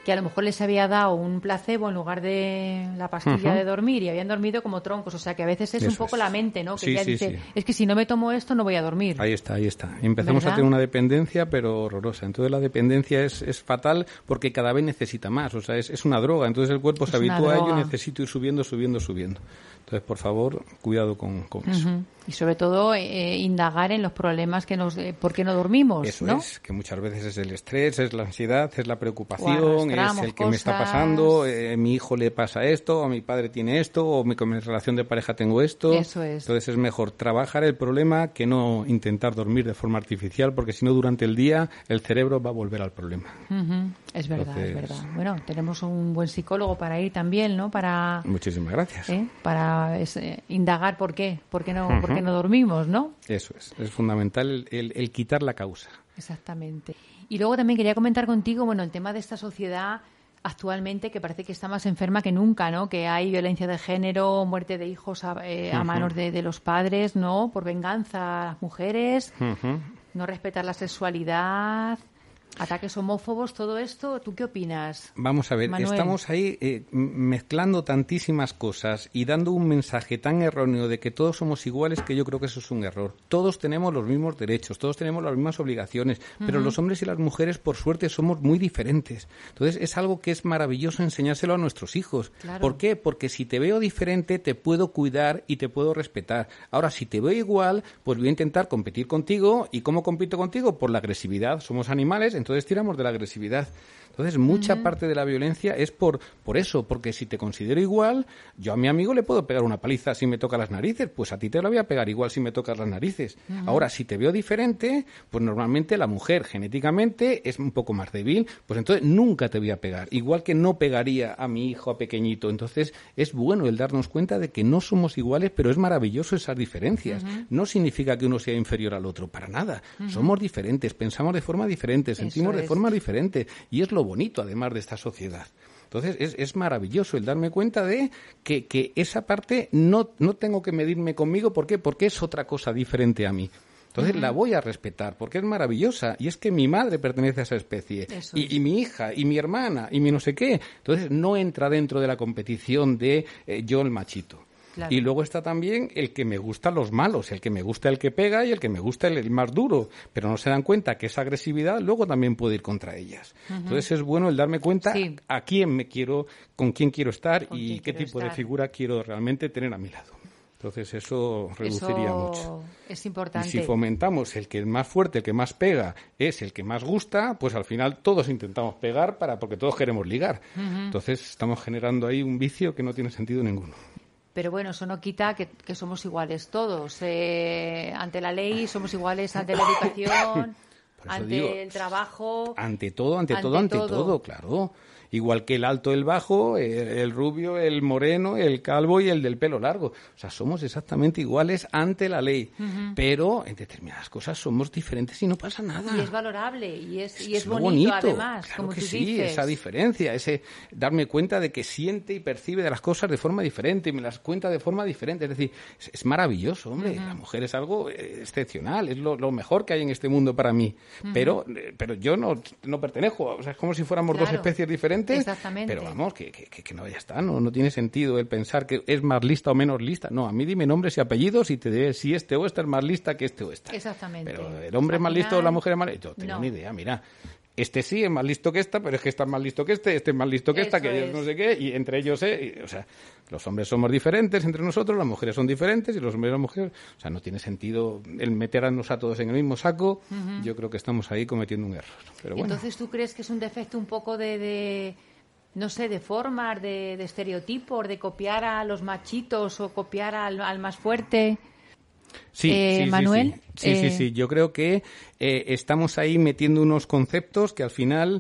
que a lo mejor les había dado un placebo en lugar de la pastilla uh-huh. de dormir y habían dormido como troncos. O sea, que a veces es Eso un poco es. la mente, ¿no? Que sí, ya sí, dice, sí. es que si no me tomo esto no voy a dormir. Ahí está, ahí está. Empezamos ¿verdad? a tener una dependencia, pero horrorosa. Entonces la dependencia es, es fatal porque cada vez necesita más. O sea, es, es una droga. Entonces el cuerpo es se habitúa a ello y necesito ir subiendo, subiendo, subiendo. Entonces, por favor, cuidado con, con uh-huh. eso. Y sobre todo, eh, indagar en los problemas que nos... Eh, ¿por qué no dormimos? Eso ¿no? es, que muchas veces es el estrés, es la ansiedad, es la preocupación, es el que cosas. me está pasando, eh, mi hijo le pasa esto, o mi padre tiene esto, o mi, con mi relación de pareja tengo esto. Eso es. Entonces es mejor trabajar el problema que no intentar dormir de forma artificial, porque si no, durante el día el cerebro va a volver al problema. Uh-huh. Es verdad, Entonces, es verdad. Bueno, tenemos un buen psicólogo para ir también, ¿no? Para Muchísimas gracias. ¿eh? Para es, eh, indagar por qué, por qué no, uh-huh. por qué no dormimos, ¿no? Eso es, es fundamental el, el, el quitar la causa. Exactamente. Y luego también quería comentar contigo, bueno, el tema de esta sociedad actualmente que parece que está más enferma que nunca, ¿no? Que hay violencia de género, muerte de hijos a, eh, a uh-huh. manos de, de los padres, ¿no? Por venganza a las mujeres, uh-huh. no respetar la sexualidad, ataques homófobos, todo esto. ¿Tú qué opinas? Vamos a ver, Manuel? Estamos ahí eh, mezclando tantísimas cosas y dando un mensaje tan erróneo de que todos somos iguales, que yo creo que eso es un error. Todos tenemos los mismos derechos, todos tenemos las mismas obligaciones, uh-huh. pero los hombres y las mujeres, por suerte, somos muy diferentes. Entonces, es algo que es maravilloso enseñárselo a nuestros hijos. Claro. ¿Por qué? Porque si te veo diferente, te puedo cuidar y te puedo respetar. Ahora, si te veo igual, pues voy a intentar competir contigo. ¿Y cómo compito contigo? Por la agresividad. Somos animales, entonces tiramos de la agresividad. Entonces, mucha uh-huh. parte de la violencia es por por eso, porque si te considero igual, yo a mi amigo le puedo pegar una paliza si me toca las narices, pues a ti te la voy a pegar igual si me tocas las narices. Uh-huh. Ahora, si te veo diferente, pues normalmente la mujer genéticamente es un poco más débil, pues entonces nunca te voy a pegar, igual que no pegaría a mi hijo a pequeñito. Entonces, es bueno el darnos cuenta de que no somos iguales, pero es maravilloso esas diferencias. Uh-huh. No significa que uno sea inferior al otro, para nada. Uh-huh. Somos diferentes, pensamos de forma diferente, sentimos Eso de es. forma diferente, y es lo bonito, además, de esta sociedad. Entonces, es, es maravilloso el darme cuenta de que, que esa parte no, no tengo que medirme conmigo. ¿Por qué? Porque es otra cosa diferente a mí. Entonces, uh-huh. la voy a respetar, porque es maravillosa. Y es que mi madre pertenece a esa especie. Y, y mi hija, y mi hermana, y mi no sé qué. Entonces, no entra dentro de la competición de eh, yo el machito. Claro. Y luego está también el que me gusta los malos, el que me gusta el que pega y el que me gusta el, el más duro, pero no se dan cuenta que esa agresividad luego también puede ir contra ellas. Uh-huh. Entonces es bueno el darme cuenta sí. a quién me quiero, con quién quiero estar y qué tipo estar. de figura quiero realmente tener a mi lado. Entonces eso reduciría eso mucho. Es importante. Y si fomentamos el que es más fuerte, el que más pega, es el que más gusta, pues al final todos intentamos pegar para porque todos queremos ligar. Uh-huh. Entonces estamos generando ahí un vicio que no tiene sentido ninguno. Pero bueno, eso no quita que, que somos iguales todos. Eh, ante la ley somos iguales ante la educación, ante digo, el trabajo. Ante todo, ante, ante todo, ante todo, todo, claro. Igual que el alto, el bajo, el, el rubio, el moreno, el calvo y el del pelo largo. O sea, somos exactamente iguales ante la ley. Uh-huh. Pero en determinadas cosas somos diferentes y no pasa nada. Y es valorable y es, y es, es bonito, bonito, además, claro como que tú sí, dices. Esa diferencia, ese darme cuenta de que siente y percibe de las cosas de forma diferente y me las cuenta de forma diferente. Es decir, es, es maravilloso, hombre. Uh-huh. La mujer es algo excepcional, es lo, lo mejor que hay en este mundo para mí. Uh-huh. Pero pero yo no, no pertenezco, o sea, es como si fuéramos claro. dos especies diferentes. Exactamente. Pero vamos, que, que, que no, ya está, no, no tiene sentido el pensar que es más lista o menos lista. No, a mí dime nombres y apellidos y te diré si este o esta es más lista que este o esta. Exactamente. Pero el hombre es más listo o la mujer es más lista. Yo tengo no. ni idea, mira. Este sí es más listo que esta, pero es que esta es más listo que este, este es más listo que esta, Eso que ellos es. no sé qué, y entre ellos, eh, y, o sea, los hombres somos diferentes entre nosotros, las mujeres son diferentes y los hombres y las mujeres, o sea, no tiene sentido el meternos a todos en el mismo saco. Uh-huh. Yo creo que estamos ahí cometiendo un error. Pero bueno. Entonces, ¿tú crees que es un defecto un poco de, de no sé, de formas, de, de estereotipos, de copiar a los machitos o copiar al, al más fuerte? Sí, eh, sí, Manuel, sí, sí, sí, eh... sí, sí. Yo creo que eh, estamos ahí metiendo unos conceptos que al final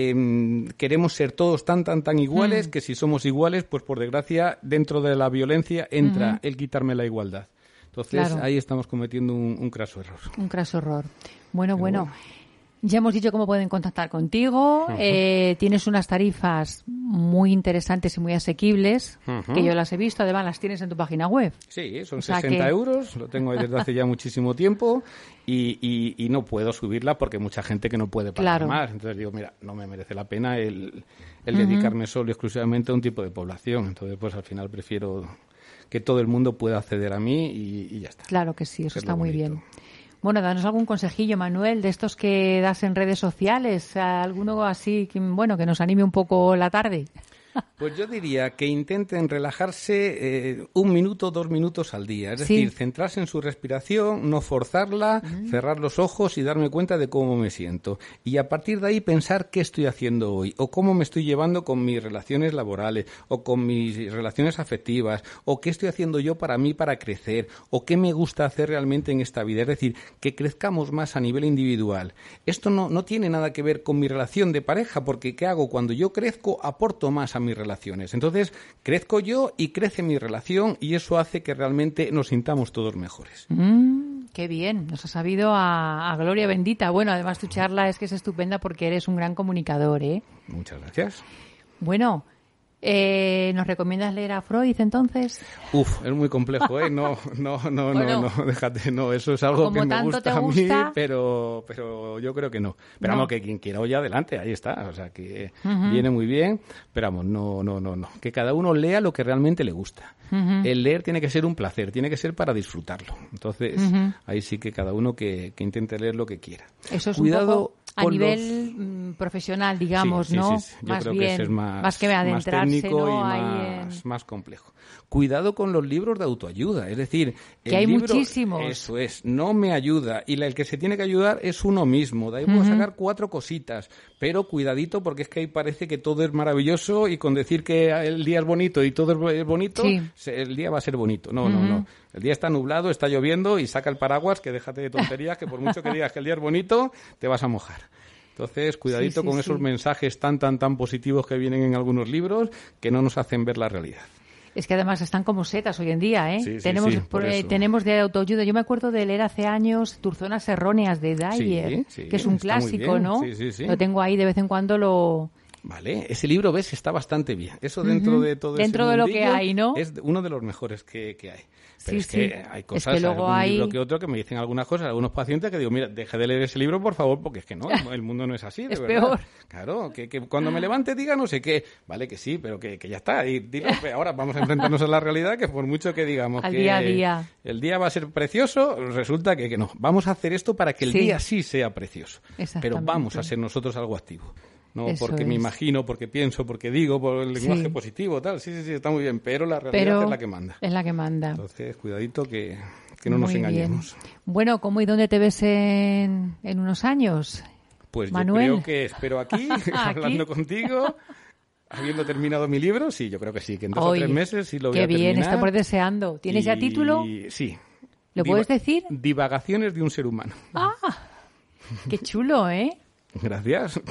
eh, queremos ser todos tan, tan, tan iguales mm. que si somos iguales, pues por desgracia, dentro de la violencia entra mm-hmm. el quitarme la igualdad. Entonces, claro. ahí estamos cometiendo un, un craso error. Un craso error. Bueno, bueno. bueno. Ya hemos dicho cómo pueden contactar contigo. Uh-huh. Eh, tienes unas tarifas muy interesantes y muy asequibles, uh-huh. que yo las he visto. Además, las tienes en tu página web. Sí, son o sea sesenta que... euros. Lo tengo desde hace ya muchísimo tiempo y, y, y no puedo subirla porque hay mucha gente que no puede pagar claro. más. Entonces digo, mira, no me merece la pena el, el uh-huh. dedicarme solo y exclusivamente a un tipo de población. Entonces, pues al final prefiero que todo el mundo pueda acceder a mí y, y ya está. Claro que sí, eso está muy bien. Bueno, danos algún consejillo, Manuel, de estos que das en redes sociales, alguno así, que, bueno, que nos anime un poco la tarde. Pues yo diría que intenten relajarse eh, un minuto, dos minutos al día. Es sí. decir, centrarse en su respiración, no forzarla, uh-huh. cerrar los ojos y darme cuenta de cómo me siento. Y a partir de ahí pensar qué estoy haciendo hoy, o cómo me estoy llevando con mis relaciones laborales, o con mis relaciones afectivas, o qué estoy haciendo yo para mí para crecer, o qué me gusta hacer realmente en esta vida. Es decir, que crezcamos más a nivel individual. Esto no, no tiene nada que ver con mi relación de pareja, porque ¿qué hago? Cuando yo crezco, aporto más a mis relaciones. Entonces, crezco yo y crece mi relación y eso hace que realmente nos sintamos todos mejores. Mm, qué bien, nos ha sabido a, a gloria bendita. Bueno, además tu charla es que es estupenda porque eres un gran comunicador, ¿eh? Muchas gracias. Bueno, eh, ¿nos recomiendas leer a Freud entonces? Uf, es muy complejo, ¿eh? No, no, no, bueno, no, no, déjate, no, eso es algo que me gusta, gusta a mí, pero, pero yo creo que no. Pero no. Vamos, que quien quiera oye adelante, ahí está, o sea que uh-huh. viene muy bien, pero vamos, no, no, no, no, que cada uno lea lo que realmente le gusta. Uh-huh. El leer tiene que ser un placer, tiene que ser para disfrutarlo. Entonces, uh-huh. ahí sí que cada uno que, que intente leer lo que quiera. Eso es Cuidado un poco a nivel los... profesional, digamos, sí, sí, ¿no? Sí, sí. Yo más creo bien, que ese es más, más que adentrarse, más técnico ¿no? y Ahí más, en... más complejo. Cuidado con los libros de autoayuda, es decir, que el hay libro, muchísimos. Eso es, no me ayuda y el que se tiene que ayudar es uno mismo. De ahí uh-huh. puedo sacar cuatro cositas, pero cuidadito porque es que ahí parece que todo es maravilloso y con decir que el día es bonito y todo es bonito, sí. el día va a ser bonito. No, uh-huh. no, no. El día está nublado, está lloviendo y saca el paraguas, que déjate de tonterías, que por mucho que digas que el día es bonito, te vas a mojar. Entonces, cuidadito sí, sí, con esos sí. mensajes tan, tan, tan positivos que vienen en algunos libros que no nos hacen ver la realidad. Es que además están como setas hoy en día, ¿eh? Sí, sí, tenemos, sí, por, eh, tenemos de autoayuda. Yo me acuerdo de leer hace años Tus zonas erróneas de Dyer, sí, sí, que es un clásico, ¿no? Sí, sí, sí. Lo tengo ahí, de vez en cuando lo... Vale, ese libro, ves, está bastante bien. Eso dentro uh-huh. de todo dentro ese de lo que hay, ¿no? Es uno de los mejores que, que hay. Pero sí, es sí. que hay cosas, es que luego algún hay... libro que otro que me dicen algunas cosas, algunos pacientes que digo, mira, deje de leer ese libro, por favor, porque es que no, el mundo no es así, de es verdad. peor. Claro, que, que cuando me levante diga no sé qué. Vale, que sí, pero que, que ya está. Y dilo, ahora vamos a enfrentarnos a la realidad, que por mucho que digamos Al que día a día. el día va a ser precioso, resulta que, que no. Vamos a hacer esto para que el sí. día sí sea precioso. Pero vamos a ser nosotros algo activo. No Eso porque es. me imagino, porque pienso, porque digo, por el lenguaje sí. positivo, tal. Sí, sí, sí, está muy bien, pero la realidad pero es la que manda. Es la que manda. Entonces, cuidadito que, que no muy nos engañemos. Bien. Bueno, ¿cómo y dónde te ves en, en unos años? Pues Manuel. yo creo que espero aquí, hablando contigo, habiendo terminado mi libro. Sí, yo creo que sí, que en dos Hoy, o tres meses sí lo voy a terminar. Qué bien, estamos deseando. ¿Tienes y... ya título? Sí. ¿Lo Diva... puedes decir? Divagaciones de un ser humano. ¡Ah! ¡Qué chulo, eh! Gracias.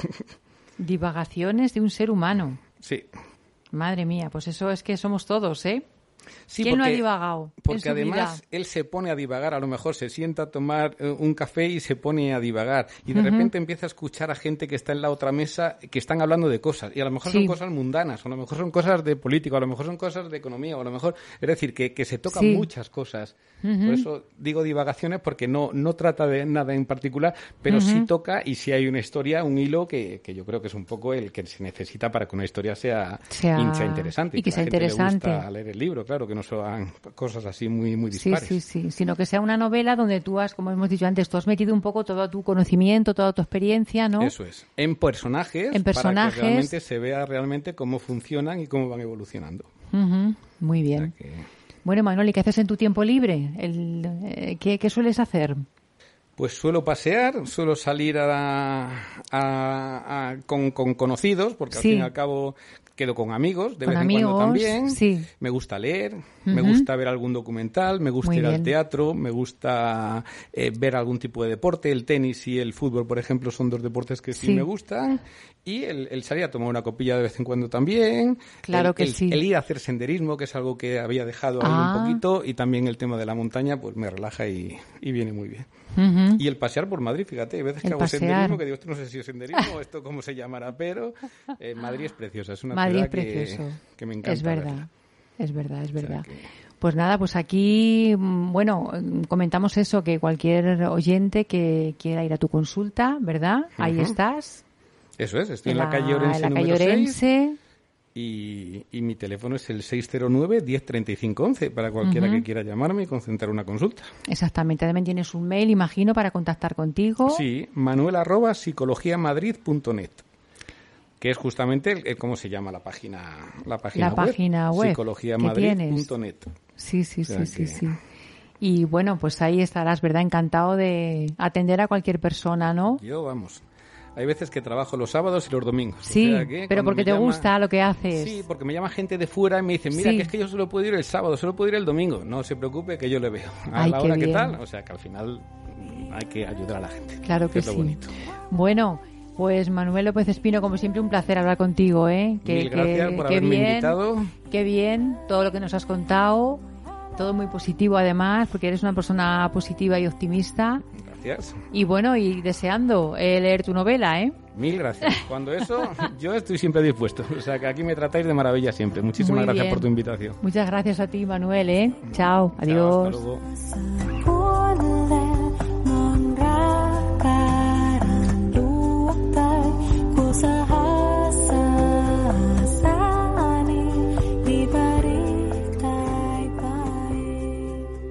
Divagaciones de un ser humano. Sí. Madre mía, pues eso es que somos todos, ¿eh? Sí, ¿Quién porque, no ha divagado? Porque en su además vida? él se pone a divagar, a lo mejor se sienta a tomar eh, un café y se pone a divagar. Y de uh-huh. repente empieza a escuchar a gente que está en la otra mesa que están hablando de cosas. Y a lo mejor sí. son cosas mundanas, o a lo mejor son cosas de política, o a lo mejor son cosas de economía, o a lo mejor... Es decir, que, que se tocan sí. muchas cosas. Uh-huh. Por eso digo divagaciones, porque no, no trata de nada en particular, pero uh-huh. sí toca y sí hay una historia, un hilo que, que yo creo que es un poco el que se necesita para que una historia sea, sea... sea interesante. Y que, que sea a la gente interesante. Le gusta leer el libro, claro, que no sean cosas así muy, muy dispares. Sí, sí, sí, sino que sea una novela donde tú has, como hemos dicho antes, tú has metido un poco todo tu conocimiento, toda tu experiencia, ¿no? Eso es, en personajes, en personajes, para que realmente se vea realmente cómo funcionan y cómo van evolucionando. Uh-huh. Muy bien. O sea que... Bueno, Manuel, ¿y qué haces en tu tiempo libre? El, eh, ¿qué, ¿Qué sueles hacer? Pues suelo pasear, suelo salir a, a, a, con, con conocidos, porque al sí. fin y al cabo quedo con amigos de con vez amigos, en cuando también. Sí. Me gusta leer, Uh-huh. me gusta ver algún documental, me gusta Muy ir bien. al teatro, me gusta eh, ver algún tipo de deporte. El tenis y el fútbol, por ejemplo, son dos deportes que sí, Sí. me gustan. Y el, el salir a tomar una copilla de vez en cuando también. Claro el, que el, sí. El ir a hacer senderismo, que es algo que había dejado ahí Ah. un poquito. Y también el tema de la montaña, pues me relaja y, y viene muy bien. Uh-huh. Y el pasear por Madrid, fíjate, hay veces que El hago pasear. senderismo, que digo, esto no sé si es senderismo o esto cómo se llamará, pero eh, Madrid es preciosa, es una Madrid ciudad es precioso. que, que me encanta. Es verdad, verla. es verdad, es verdad. O sea que- Pues nada, pues aquí, mm, bueno, mm, comentamos eso, que cualquier oyente que quiera ir a tu consulta, ¿verdad? Ahí Ujú. estás. Eso es, estoy en la, calle Orense en la número calle seis Orense. y, y mi teléfono es el seis cero nueve, diez, treinta y cinco, once para cualquiera Ujú. que quiera llamarme y concentrar una consulta. Exactamente, también tienes un mail, imagino, para contactar contigo. Sí, manuel arroba psicologiamadrid punto net, que es justamente el, el- cómo se llama la página la página La web, página web psicologiamadrid punto net. Sí, sí, O sea sí, sí, que- sí. Y bueno, pues ahí estarás, ¿verdad? Encantado de atender a cualquier persona, ¿no? Yo, vamos, hay veces que trabajo los sábados y los domingos. o Sí, sea que pero cuando porque me te llama- gusta lo que haces. Sí, porque me llama gente de fuera y me dicen, mira, Sí. que es que yo solo puedo ir el sábado, solo puedo ir el domingo. No se preocupe que yo le veo. A Ay, la qué hora que bien. tal, o sea que al final mm, hay que ayudar a la gente. Claro que es lo sí. bonito. Bueno, pues Manuel López Espino, como siempre, un placer hablar contigo, ¿eh? Que, Mil gracias que- por qué haberme bien, invitado. Qué bien todo lo que nos has contado, todo muy positivo además, porque eres una persona positiva y optimista. Gracias. Y bueno, y deseando eh, leer tu novela, ¿eh? Mil gracias. Cuando eso, yo estoy siempre dispuesto. O sea que aquí me tratáis de maravilla siempre. Muchísimas Muy gracias bien. por tu invitación. Muchas gracias a ti, Manuel, ¿eh? Chao, Chao, adiós. hasta luego.